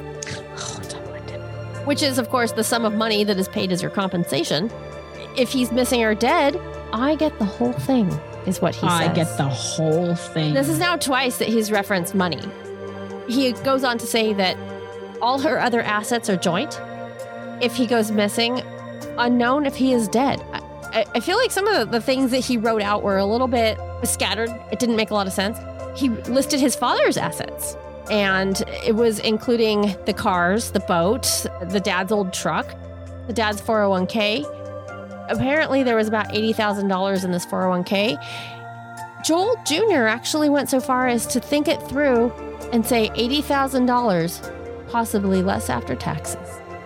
Which is, of course, the sum of money that is paid as your compensation. If he's missing or dead, I get the whole thing, is what he says.
I get the whole thing.
This is now twice that he's referenced money. He goes on to say that all her other assets are joint. If he goes missing, unknown if he is dead. I feel like some of the things that he wrote out were a little bit scattered. It didn't make a lot of sense. He listed his father's assets. And it was including the cars, the boat, the dad's old truck, the dad's 401k. Apparently, there was about $80,000 in this 401k. Joel Jr. actually went so far as to think it through and say $80,000, possibly less after taxes.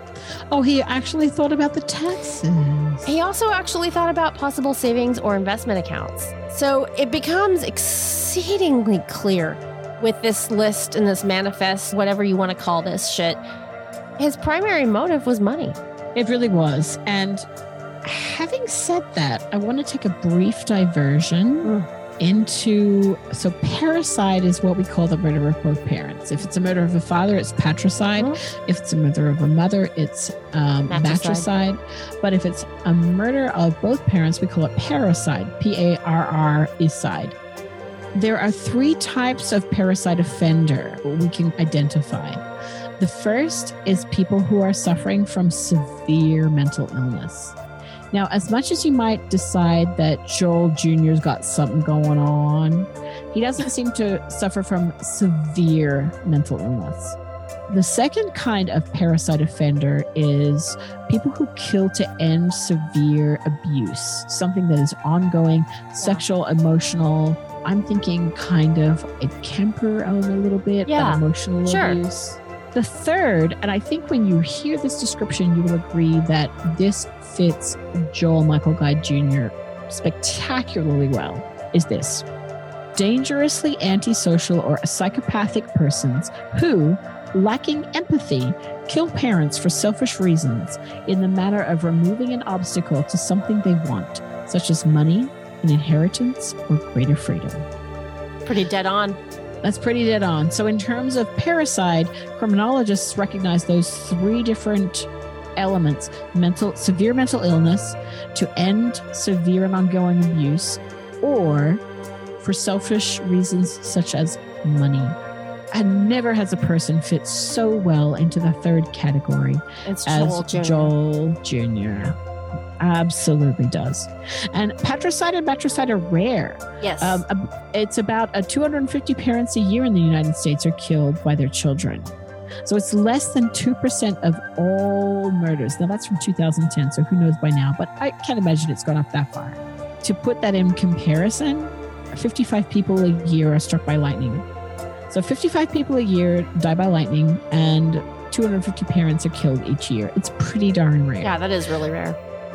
Oh, he actually thought about the taxes.
He also actually thought about possible savings or investment accounts. So it becomes exceedingly clear with this list and this manifest, whatever you want to call this shit, his primary motive was money.
It really was. And having said that, I want to take a brief diversion into, so parricide is what we call the murder of both parents. If it's a murder of a father, it's patricide. If it's a murder of a mother, it's matricide. But if it's a murder of both parents, we call it parricide, P-A-R-R-I-cide. There are 3 types of parricide offender we can identify. The first is people who are suffering from severe mental illness. Now, as much as you might decide that Joel Jr.'s got something going on, he doesn't seem to suffer from severe mental illness. The second kind of parricide offender is people who kill to end severe abuse, something that is ongoing, sexual, emotional. I'm thinking kind of a Kemper element a little bit, but emotional abuse. The third, and I think when you hear this description, you will agree that this fits Joel Michael Guy Jr. spectacularly well, is this. Dangerously antisocial or psychopathic persons who, lacking empathy, kill parents for selfish reasons in the matter of removing an obstacle to something they want, such as money, an inheritance, or greater freedom.
Pretty dead on.
That's pretty dead on. So in terms of parricide, criminologists recognize those 3 different elements: severe mental illness, to end severe and ongoing abuse, or for selfish reasons such as money. And never has a person fit so well into the third category as Joel Jr. Absolutely does. And patricide and matricide are rare.
Yes.
It's about 250 parents a year in the United States are killed by their children. So it's less than 2% of all murders. Now that's from 2010, so who knows by now, but I can't imagine it's gone up that far. To put that in comparison, 55 people a year are struck by lightning. So 55 people a year die by lightning and 250 parents are killed each year. It's pretty darn rare.
Yeah, that is really rare.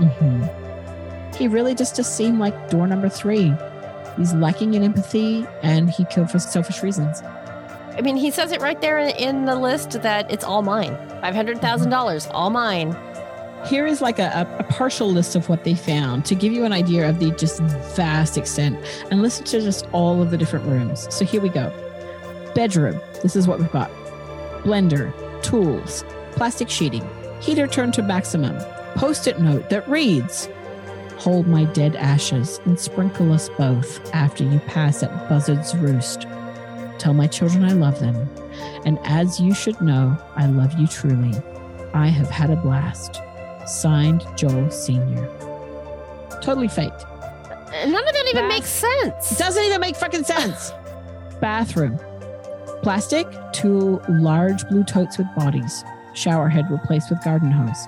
Mm-hmm. He really just seemed like door number 3. He's lacking in empathy and he killed for selfish reasons.
I mean, he says it right there in the list that it's all mine. $500,000, all mine.
Here is like a partial list of what they found to give you an idea of the just vast extent, and listen to just all of the different rooms. So here we go. Bedroom. This is what we've got. Blender, tools, plastic sheeting, heater turned to maximum, Post-it note that reads, "Hold my dead ashes and sprinkle us both after you pass at Buzzard's Roost. Tell my children I love them. And as you should know, I love you truly. I have had a blast. Signed, Joel Sr." Totally faked.
None of that even makes sense.
It doesn't even make fucking sense. Bathroom. Plastic, 2 large blue totes with bodies. Shower head replaced with garden hose.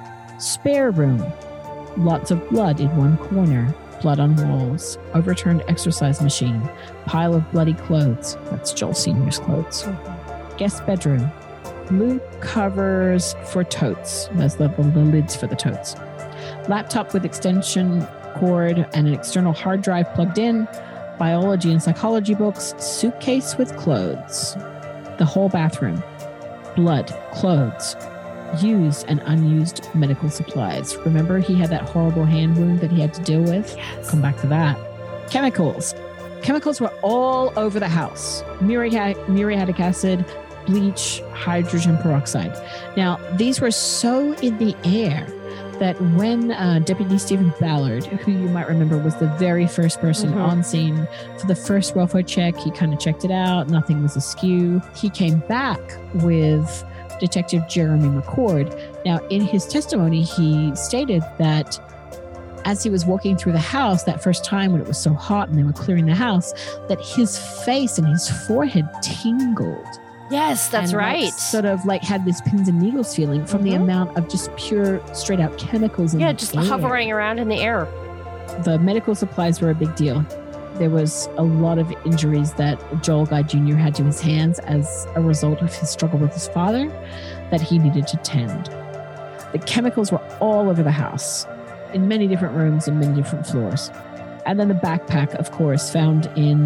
Spare room. Lots of blood in one corner. Blood on walls. Overturned exercise machine. Pile of bloody clothes. That's Joel Sr.'s clothes. Guest bedroom. Blue covers for totes. That's the lids for the totes. Laptop with extension cord and an external hard drive plugged in. Biology and psychology books. Suitcase with clothes. The whole bathroom. Blood, clothes, used and unused medical supplies. Remember, he had that horrible hand wound that he had to deal with?
Yes.
Come back to that. Chemicals. Chemicals were all over the house. Muriatic acid, bleach, hydrogen peroxide. Now, these were so in the air that when Deputy Stephen Ballard, who you might remember was the very first person on scene for the first welfare check, he kind of checked it out. Nothing was askew. He came back with Detective Jeremy McCord. Now, in his testimony, he stated that as he was walking through the house that first time when it was so hot and they were clearing the house, that his face and his forehead tingled.
Yes, that's
and
right.
Sort of like had this pins and needles feeling from the amount of just pure, straight out chemicals in the air.
Just hovering around in the air.
The medical supplies were a big deal. There was a lot of injuries that Joel Guy Jr. had to his hands as a result of his struggle with his father that he needed to tend. The chemicals were all over the house, in many different rooms and many different floors. And then the backpack, of course, found in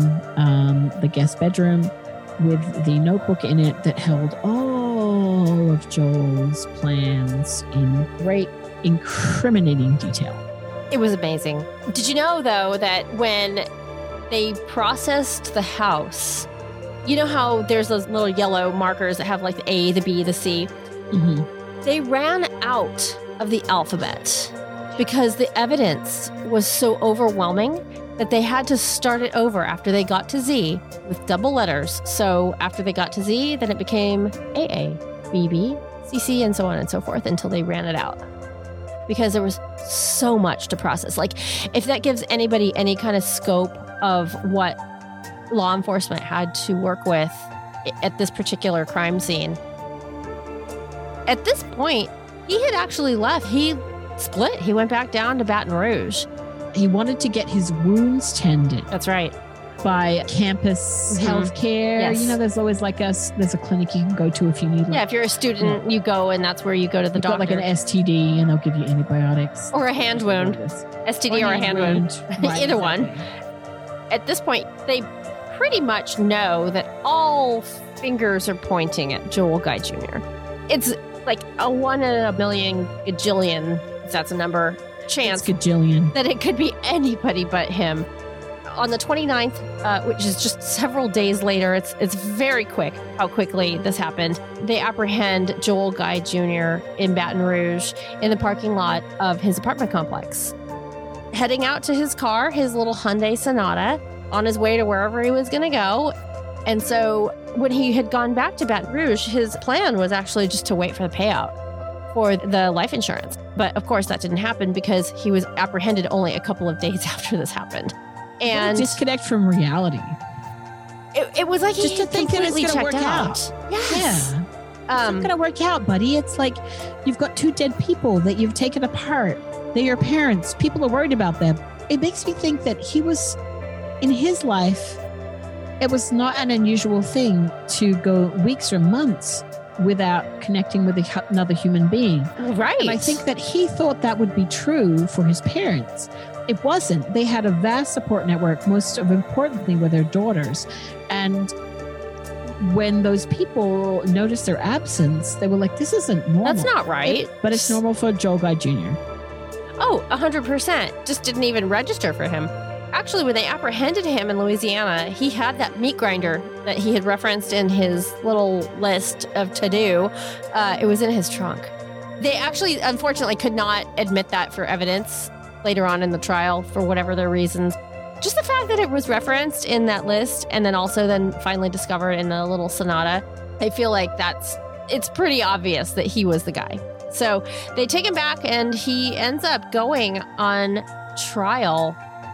the guest bedroom with the notebook in it that held all of Joel's plans in great, incriminating detail.
It was amazing. Did you know, though, that when they processed the house, you know how there's those little yellow markers that have like the A, the B, the C?
Mm-hmm.
They ran out of the alphabet because the evidence was so overwhelming that they had to start it over after they got to Z with double letters. So after they got to Z, then it became AA, BB, CC, and so on and so forth until they ran it out. Because there was so much to process. Like, if that gives anybody any kind of scope of what law enforcement had to work with at this particular crime scene. At this point, he had actually left. He split. He went back down to Baton Rouge.
He wanted to get his wounds tended.
That's right.
By campus healthcare.
Yes.
You know, there's always like there's a clinic you can go to if you need.
If you're a student, you go and that's where you go to the doctor.
Got like an STD and they'll give you antibiotics.
Or a hand wound. STD or a hand wound.
Right,
Either one. At this point, they pretty much know that all fingers are pointing at Joel Guy Jr. It's like a 1 in a million gajillion, if that's a number, chance that it could be anybody but him. On the 29th, which is just several days later, it's very quick how quickly this happened. They apprehend Joel Guy Jr. in Baton Rouge in the parking lot of his apartment complex. Heading out to his car, his little Hyundai Sonata, on his way to wherever he was going to go. And so when he had gone back to Baton Rouge, his plan was actually just to wait for the payout for the life insurance. But of course, that didn't happen because he was apprehended only a couple of days after this happened. And
disconnect from reality.
It was like
just
he
to think that it's going to work out.
Yes.
Yeah. It's not going to work out, buddy. It's like you've got 2 dead people that you've taken apart. They're your parents. People are worried about them. It makes me think that he was, in his life, it was not an unusual thing to go weeks or months without connecting with another human being.
Right.
And I think that he thought that would be true for his parents. It wasn't. They had a vast support network, most of importantly with their daughters. And when those people noticed their absence, they were like, this isn't normal.
That's not right.
But it's normal for Joel Guy Jr.
Oh, 100%. Just didn't even register for him. Actually, when they apprehended him in Louisiana, he had that meat grinder that he had referenced in his little list of to-do. It was in his trunk. They actually, unfortunately, could not admit that for evidence later on in the trial for whatever their reasons. Just the fact that it was referenced in that list and then also then finally discovered in a little sonata, I feel like it's pretty obvious that he was the guy. So they take him back and he ends up going on trial.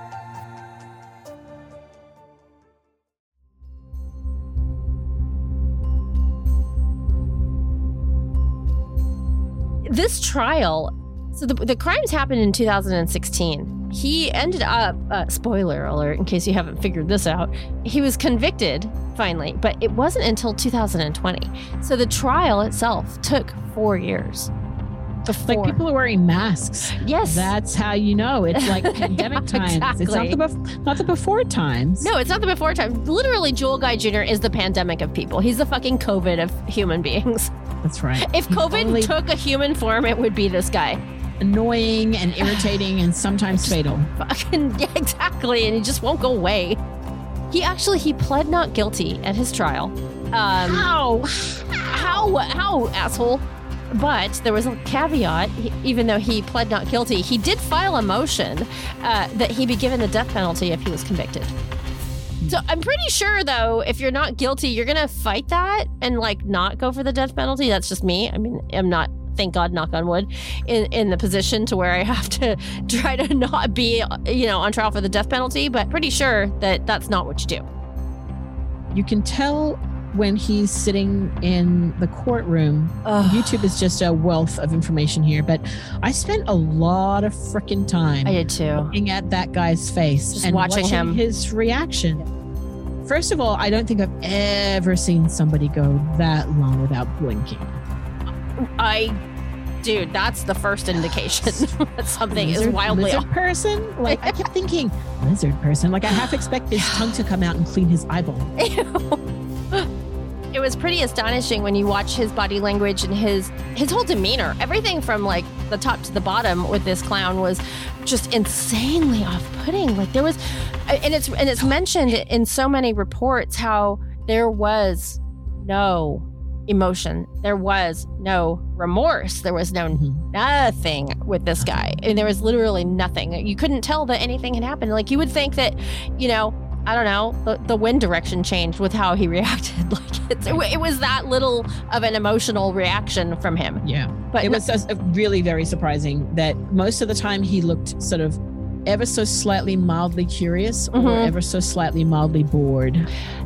This trial, so the crimes happened in 2016. He ended up, spoiler alert, in case you haven't figured this out, he was convicted finally, but it wasn't until 2020. So the trial itself took 4 years. Before.
Like people are wearing masks.
Yes.
That's how you know. It's like pandemic times.
Exactly.
It's not the before times.
No, it's not the before times. Literally, Joel Guy Jr. is the pandemic of people. He's the fucking COVID of human beings.
That's right.
If COVID took a human form, it would be this guy.
Annoying and irritating and sometimes fatal.
Fucking, yeah, exactly. And he just won't go away. He pled not guilty at his trial. How, asshole? But there was a caveat. Even though he pled not guilty, he did file a motion that he be given the death penalty if he was convicted. So I'm pretty sure, though, if you're not guilty, you're going to fight that and, like, not go for the death penalty. That's just me. I mean, I'm not, thank God, knock on wood, in the position to where I have to try to not be, on trial for the death penalty. But pretty sure that that's not what you do.
You can tell when he's sitting in the courtroom. YouTube is just a wealth of information here, but I spent a lot of freaking time.
I did too.
Looking at that guy's face
just
and
watching him.
His reaction. First of all, I don't think I've ever seen somebody go that long without blinking.
Dude, that's the first indication that something is wildly
lizard person. Like I kept thinking, lizard person. Like I half expect his tongue to come out and clean his eyeball.
It was pretty astonishing when you watch his body language and his whole demeanor. Everything from like the top to the bottom with this clown was just insanely off-putting. Like there was, and it's mentioned in so many reports how there was no emotion, there was no remorse, there was nothing with this guy, and there was literally nothing. You couldn't tell that anything had happened. Like you would think that, I don't know, the wind direction changed with how he reacted. Like it was that little of an emotional reaction from him.
Yeah, but it was just really very surprising that most of the time he looked sort of ever so slightly mildly curious or ever so slightly mildly bored.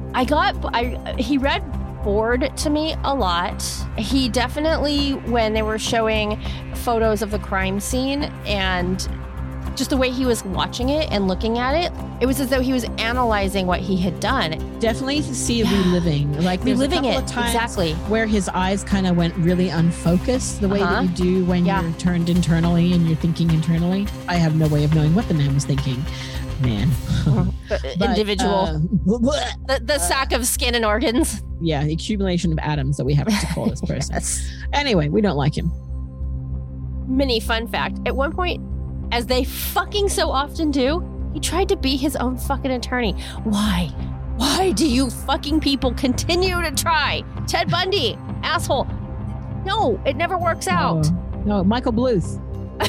He read bored to me a lot. He definitely, when they were showing photos of the crime scene and just the way he was watching it and looking at it, it was as though he was analyzing what he had done.
Definitely see reliving. Like
reliving
there's a couple
it,
of times
exactly.
Where his eyes kind of went really unfocused, the way that you do when you're turned internally and you're thinking internally. I have no way of knowing what the man was thinking. Man.
Individual. The sack of skin and organs.
Yeah, the accumulation of atoms that we have to call this person.
Yes.
Anyway, we don't like him.
Mini fun fact. At one point, as they fucking so often do, he tried to be his own fucking attorney. Why? Why do you fucking people continue to try? Ted Bundy, asshole. No, it never works out.
No, Michael Bluth.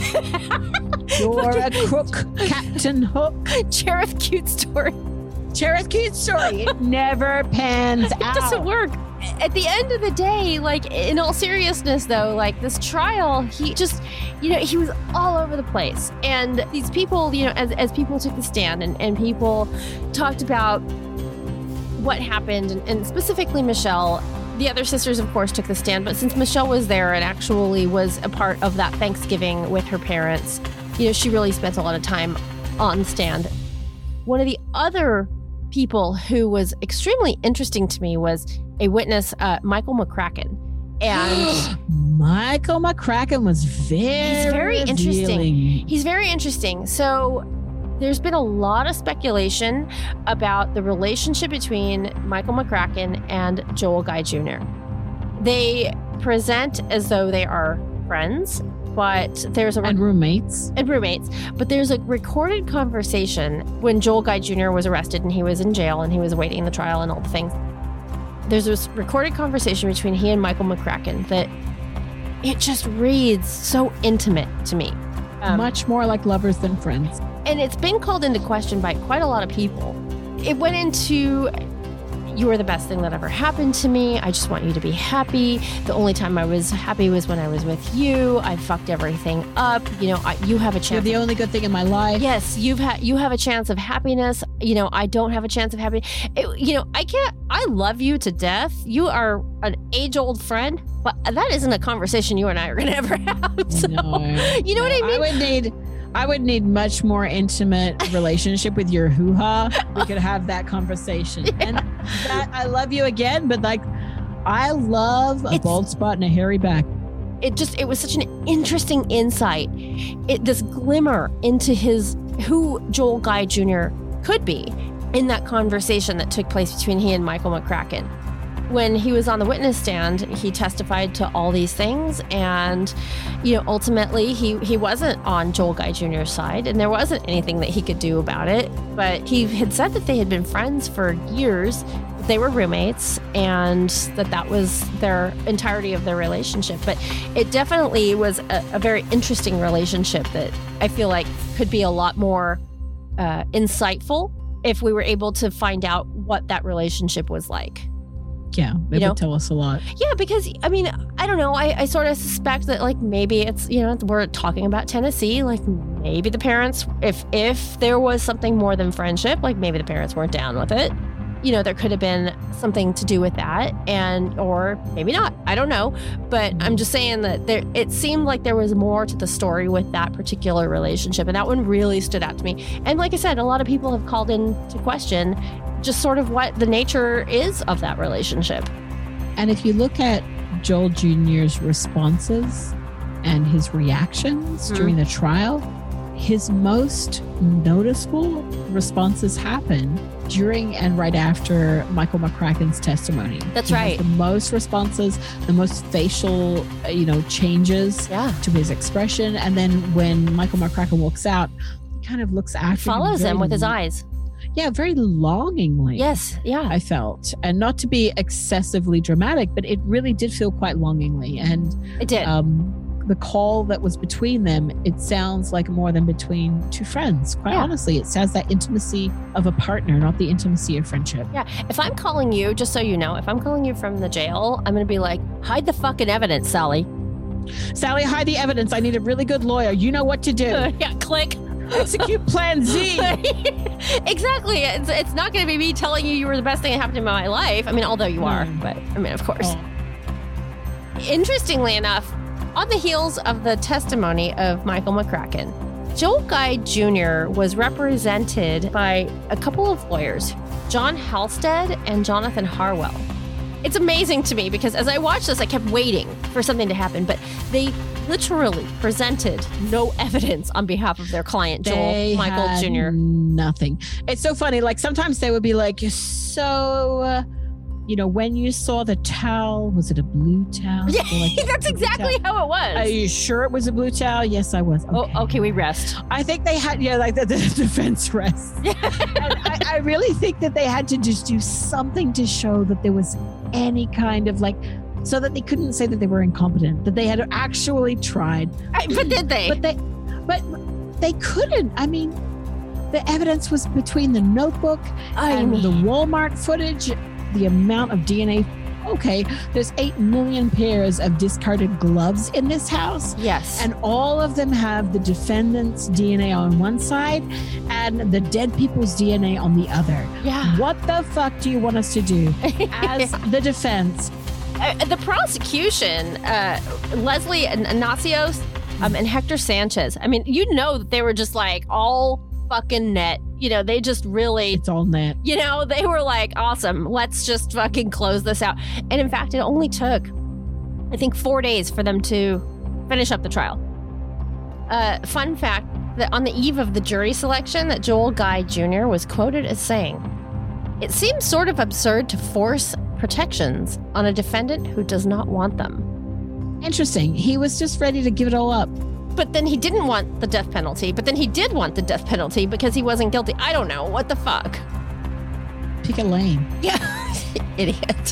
You're a crook, Captain Hook.
Cherith Cute Story.
Cherith Cute Story. It never pans out.
It doesn't work. At the end of the day, like, in all seriousness, though, like, this trial, he just, he was all over the place. And these people, as people took the stand and people talked about what happened, and specifically Michelle, the other sisters, of course, took the stand. But since Michelle was there and actually was a part of that Thanksgiving with her parents, she really spent a lot of time on the stand. One of the other people who was extremely interesting to me was a witness, Michael McCracken. And
Michael McCracken was very
interesting.
revealing.
He's very interesting. So There's been a lot of speculation about the relationship between Michael McCracken and Joel Guy Jr. They present as though they are friends, but there's
and roommates.
But there's a recorded conversation when Joel Guy Jr. was arrested and he was in jail and he was awaiting the trial and all the things. There's this recorded conversation between he and Michael McCracken that it just reads so intimate to me.
Much more like lovers than friends.
And it's been called into question by quite a lot of people. It went into, you are the best thing that ever happened to me. I just want you to be happy. The only time I was happy was when I was with you. I fucked everything up. You know, you have a chance.
You're the only good thing in my life.
Yes, you have a chance of happiness. You know, I don't have a chance of happiness. I love you to death. You are an age-old friend, but that isn't a conversation you and I are going to ever have. So,
No,
you know what I mean?
I would need much more intimate relationship with your hoo-ha. We could have that conversation. Yeah. And that I love you again, but like I love a bald spot and a hairy back.
It was such an interesting insight. This glimmer into who Joel Guy Jr. could be in that conversation that took place between he and Michael McCracken. When he was on the witness stand, he testified to all these things, and ultimately he wasn't on Joel Guy Jr.'s side, and there wasn't anything that he could do about it. But he had said that they had been friends for years, they were roommates, and that was their entirety of their relationship. But it definitely was a very interesting relationship that I feel like could be a lot more insightful if we were able to find out what that relationship was like.
Yeah, it would tell us a lot.
Yeah, because, I mean, I don't know. I sort of suspect that, like, maybe it's, we're talking about Tennessee. Like, maybe the parents, if there was something more than friendship, like, maybe the parents weren't down with it. There could have been something to do with that, or maybe not. I don't know. But I'm just saying that it seemed like there was more to the story with that particular relationship. And that one really stood out to me. And like I said, a lot of people have called in to question just sort of what the nature is of that relationship.
And if you look at Joel Jr.'s responses and his reactions during the trial, his most noticeable responses happen during and right after Michael McCracken's testimony.
That's right.
The most responses, the most facial, changes to his expression. And then when Michael McCracken walks out, he kind of looks after
follows him with his eyes.
Yeah, very longingly.
Yes, yeah.
I felt. And not to be excessively dramatic, but it really did feel quite longingly. And
it did.
The call that was between them, it sounds like more than between two friends. Quite honestly, it has that intimacy of a partner, not the intimacy of friendship.
Yeah. If I'm calling you, just so you know, if I'm calling you from the jail, I'm going to be like, hide the fucking evidence, Sally.
Sally, hide the evidence. I need a really good lawyer. You know what to do.
Yeah, click.
Execute Plan Z.
Exactly. It's not going to be me telling you were the best thing that happened in my life. I mean, although you are, but I mean, of course. Interestingly enough, on the heels of the testimony of Michael McCracken, Joel Guy Jr. was represented by a couple of lawyers, John Halstead and Jonathan Harwell. It's amazing to me because as I watched this, I kept waiting for something to happen, but they literally presented no evidence on behalf of their client, Joel Michael Jr.
Nothing. It's so funny. Like sometimes they would be like, so, when you saw the towel, was it a blue towel?
Yeah, like, that's exactly how it was.
Are you sure it was a blue towel? Yes, I was. Okay.
Oh, okay, we rest.
I think they had, like the defense rest. And I really think that they had to just do something to show that there was any kind of so that they couldn't say that they were incompetent, that they had actually tried.
But did they?
But they couldn't. I mean, the evidence was between the notebook and the Walmart footage, the amount of DNA. Okay, there's 8 million pairs of discarded gloves in this house.
Yes.
And all of them have the defendant's DNA on one side and the dead people's DNA on the other.
Yeah.
What the fuck do you want us to do as the defense?
The prosecution, Leslie Ignacios and Hector Sanchez, I mean, that they were just like all fucking net. They just really...
It's all net.
They were like, awesome, let's just fucking close this out. And in fact, it only took, I think, 4 days for them to finish up the trial. Fun fact, that on the eve of the jury selection that Joel Guy Jr. was quoted as saying, "It seems sort of absurd to force protections on a defendant who does not want them."
Interesting. He was just ready to give it all up.
But then he didn't want the death penalty. But then he did want the death penalty because he wasn't guilty. I don't know. What the fuck?
Pick a lane.
Yeah. Idiot.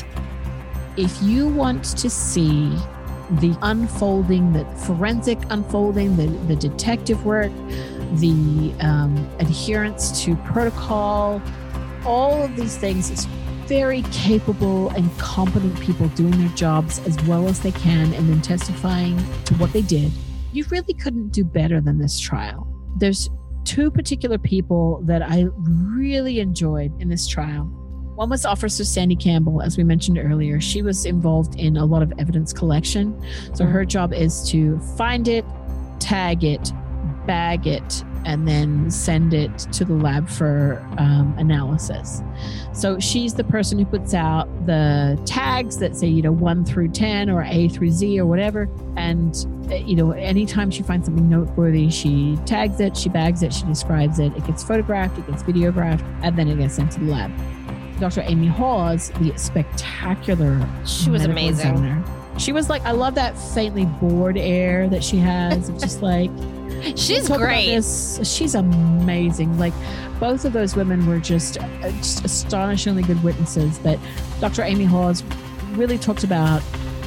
If you want to see the unfolding, the forensic unfolding, the detective work, the adherence to protocol, all of these things, it's very capable and competent people doing their jobs as well as they can and then testifying to what they did. You really couldn't do better than this trial. There's two particular people that I really enjoyed in this trial. One was Officer Sandy Campbell, as we mentioned earlier. She was involved in a lot of evidence collection. So her job is to find it, tag it, bag it, and then send it to the lab for analysis. So she's the person who puts out the tags that say, 1 through 10 or A through Z or whatever. And, anytime she finds something noteworthy, she tags it, she bags it, she describes it. It gets photographed, it gets videographed, and then it gets sent to the lab. Dr. Amy Hawes, the spectacular
She was amazing.
Examiner. She was like, I love that faintly bored air that she has. It's just like...
She's great.
She's amazing. Like, both of those women were just astonishingly good witnesses. But Dr. Amy Hawes really talked about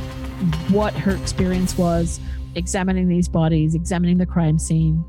what her experience was examining these bodies, examining the crime scene,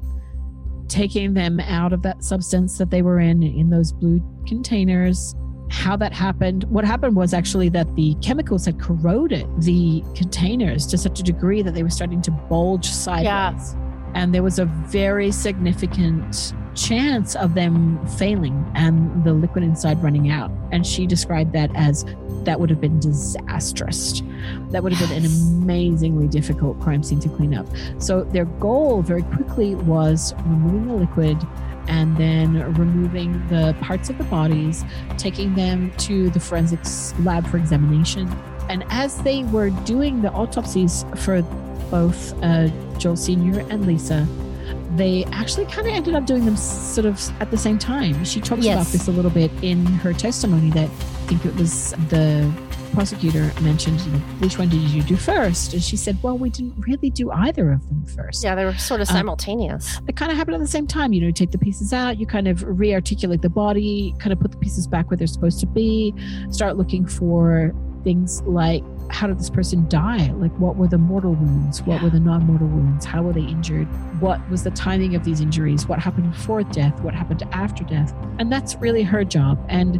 taking them out of that substance that they were in those blue containers, how that happened. What happened was actually that the chemicals had corroded the containers to such a degree that they were starting to bulge sideways. Yeah. And there was a very significant chance of them failing and the liquid inside running out. And she described that as that would have been disastrous. That would have been an amazingly difficult crime scene to clean up. So their goal very quickly was removing the liquid and then removing the parts of the bodies, taking them to the forensics lab for examination. And as they were doing the autopsies for both Joel Sr. and Lisa, they actually kind of ended up doing them sort of at the same time. She talks about this a little bit in her testimony, that I think it was the prosecutor mentioned, which one did you do first? And she said, well, we didn't really do either of them first.
Yeah, they were sort of simultaneous.
It kind of happened at the same time. You take the pieces out, you kind of re-articulate the body, kind of put the pieces back where they're supposed to be, start looking for things like, how did this person die? Like, what were the mortal wounds? What were the non-mortal wounds? How were they injured? What was the timing of these injuries? What happened before death? What happened after death? And that's really her job. And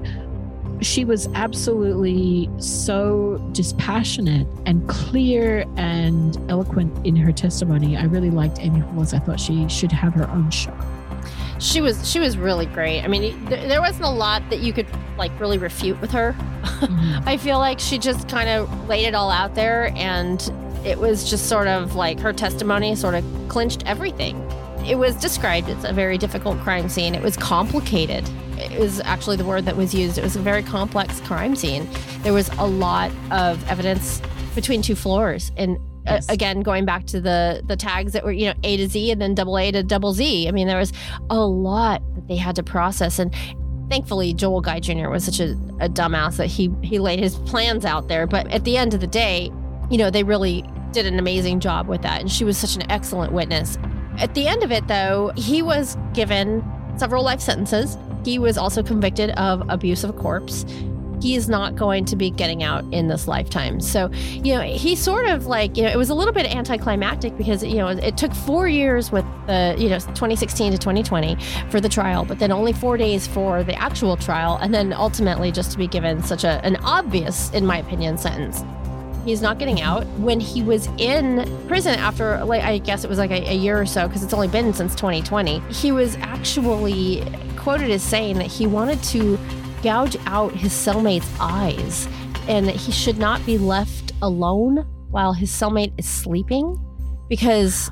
she was absolutely so dispassionate and clear and eloquent in her testimony. I really liked Amy Hawes. I thought she should have her own show.
She was really great. I mean, there wasn't a lot that you could really refute with her. Mm-hmm. I feel like she just kind of laid it all out there, and it was just sort of like her testimony sort of clinched everything. It was described as a very difficult crime scene. It was complicated. It was actually the word that was used. It was a very complex crime scene. There was a lot of evidence between two floors, and again, going back to the tags that were, A to Z and then AA to double Z. I mean, there was a lot that they had to process. And thankfully, Joel Guy Jr. was such a dumbass that he laid his plans out there. But at the end of the day, they really did an amazing job with that. And she was such an excellent witness. At the end of it, though, he was given several life sentences. He was also convicted of abuse of a corpse. He is not going to be getting out in this lifetime. So, he sort of it was a little bit anticlimactic because, it took 4 years with the, 2016 to 2020 for the trial, but then only 4 days for the actual trial. And then ultimately just to be given such an obvious, in my opinion, sentence. He's not getting out. When he was in prison after, I guess it was a year or so, because it's only been since 2020, he was actually quoted as saying that he wanted to gouge out his cellmate's eyes and that he should not be left alone while his cellmate is sleeping, because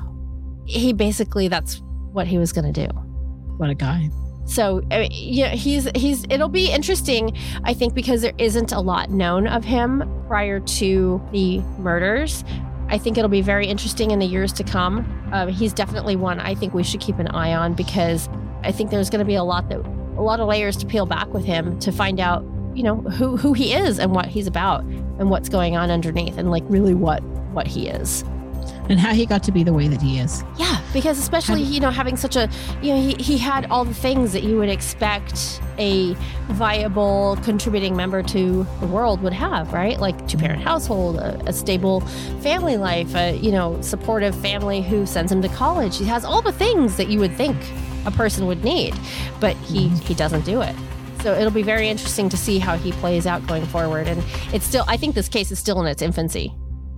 that's what he was going to do.
What a guy.
So, it'll be interesting, I think, because there isn't a lot known of him prior to the murders. I think it'll be very interesting in the years to come. He's definitely one I think we should keep an eye on, because I think there's going to be a lot of layers to peel back with him to find out, who he is and what he's about and what's going on underneath, and like really what he is.
And how he got to be the way that he is.
Yeah, because especially, having such a, he had all the things that you would expect a viable contributing member to the world would have, right? Like two-parent household, a stable family life, supportive family who sends him to college. He has all the things that you would think a person would need, but he doesn't do it. So it'll be very interesting to see how he plays out going forward. And I think this case is still in its infancy.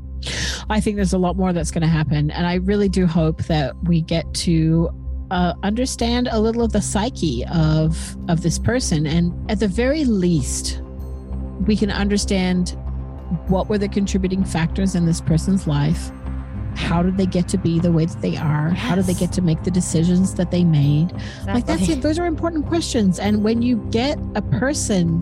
I think there's a lot more that's going to happen. And I really do hope that we get to understand a little of the psyche of this person. And at the very least, we can understand what were the contributing factors in this person's life. How did they get to be the way that they are? Yes. How did they get to make the decisions that they made? Exactly. Like, that's it. Those are important questions. And when you get a person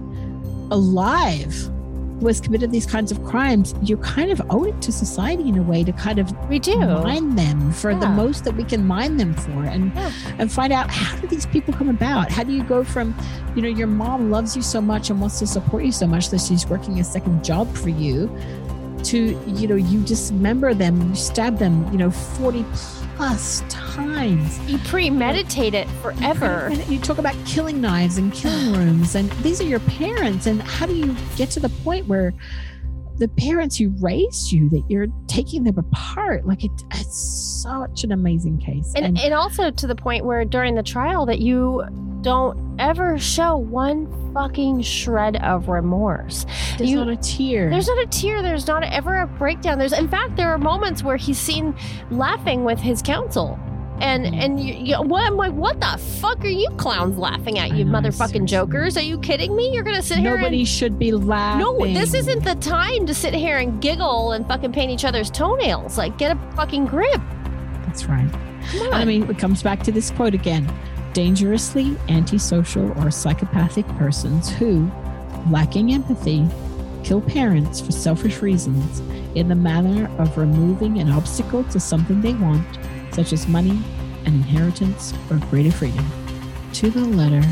alive who has committed these kinds of crimes, you kind of owe it to society in a way to kind of mine them for the most that we can mine them for, and find out, how do these people come about? How do you go from, your mom loves you so much and wants to support you so much that she's working a second job for you, to, you dismember them, you stab them, 40 plus times.
You premeditate it forever.
And you talk about killing knives and killing rooms, and these are your parents. And how do you get to the point where the parents who raised you, that you're taking them apart? Like, it's such an amazing case.
And also to the point where during the trial that you don't ever show one fucking shred of remorse.
There's not a tear.
There's not a tear. There's not ever a breakdown. In fact, there are moments where he's seen laughing with his counsel. And what the fuck are you clowns laughing at, you motherfucking jokers? Are you kidding me? You're gonna sit here and...
Nobody should be laughing.
No, this isn't the time to sit here and giggle and fucking paint each other's toenails. Like, get a fucking grip.
That's right. Come on. It comes back to this quote again. Dangerously antisocial or psychopathic persons who, lacking empathy, kill parents for selfish reasons in the manner of removing an obstacle to something they want, such as money, an inheritance, or greater freedom. To the letter.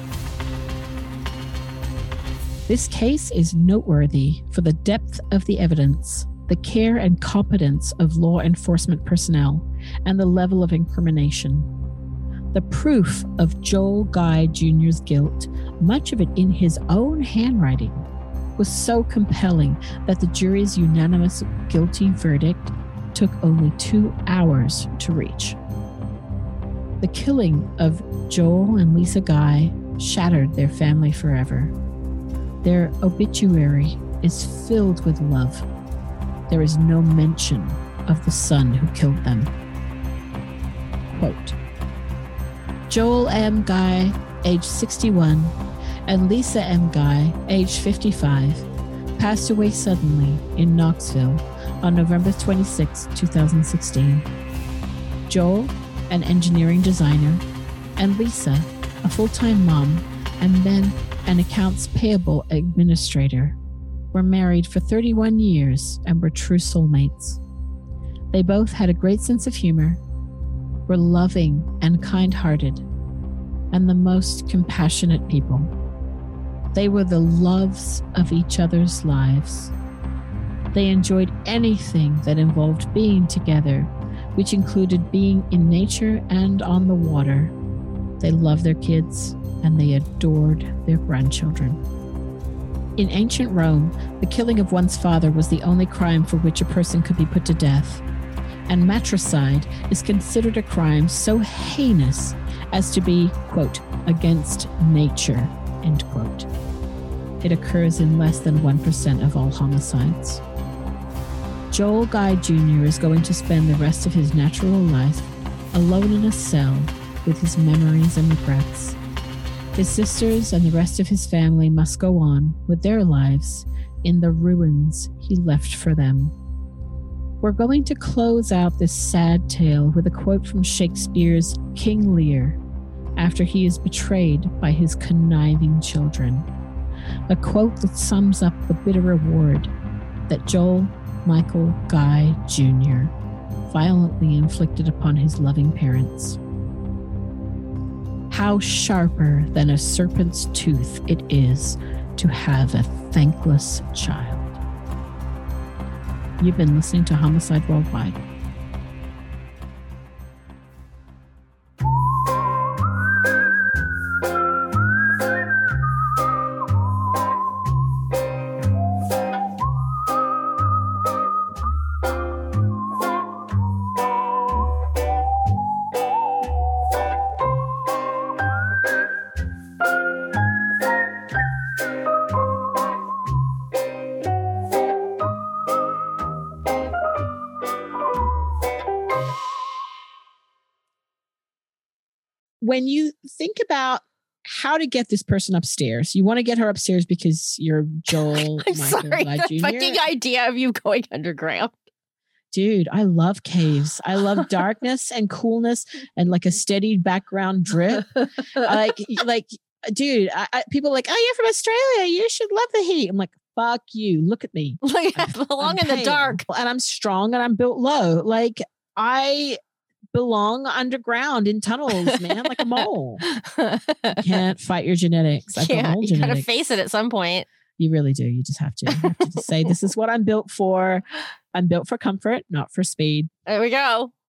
This case is noteworthy for the depth of the evidence, the care and competence of law enforcement personnel, and the level of incrimination. The proof of Joel Guy Jr.'s guilt, much of it in his own handwriting, was so compelling that the jury's unanimous guilty verdict took only 2 hours to reach. The killing of Joel and Lisa Guy shattered their family forever. Their obituary is filled with love. There is no mention of the son who killed them. Quote, Joel M. Guy, age 61, and Lisa M. Guy, age 55, passed away suddenly in Knoxville on November 26, 2016. Joel, an engineering designer, and Lisa, a full-time mom, and then an accounts payable administrator, were married for 31 years and were true soulmates. They both had a great sense of humor, were loving and kind-hearted, and the most compassionate people. They were the loves of each other's lives. They enjoyed anything that involved being together, which included being in nature and on the water. They loved their kids, and they adored their grandchildren. In ancient Rome, the killing of one's father was the only crime for which a person could be put to death. And matricide is considered a crime so heinous as to be, quote, against nature, end quote. It occurs in less than 1% of all homicides. Joel Guy Jr. is going to spend the rest of his natural life alone in a cell with his memories and regrets. His sisters and the rest of his family must go on with their lives in the ruins he left for them. We're going to close out this sad tale with a quote from Shakespeare's King Lear after he is betrayed by his conniving children. A quote that sums up the bitter reward that Joel Michael Guy Jr., violently inflicted upon his loving parents. How sharper than a serpent's tooth it is to have a thankless child. You've been listening to Homicide Worldwide. When you think about how to get this person upstairs, you want to get her upstairs because you're Joel
I'm
Michael
sorry,
Guy
the
Jr.
fucking idea of you going underground.
Dude, I love caves. I love darkness and coolness and like a steady background drip. Dude, people are like, oh, you're from Australia. You should love the heat. I'm like, fuck you. Look at me.
Like, I belong in the dark.
And I'm strong and I'm built low. Like, I belong underground in tunnels, man, like a mole. Can't fight your genetics. I've got mole
You
genetics.
gotta face it at some point.
You really do. You just have to. You have to just say, this is what I'm built for. I'm built for comfort, not for speed.
There we go.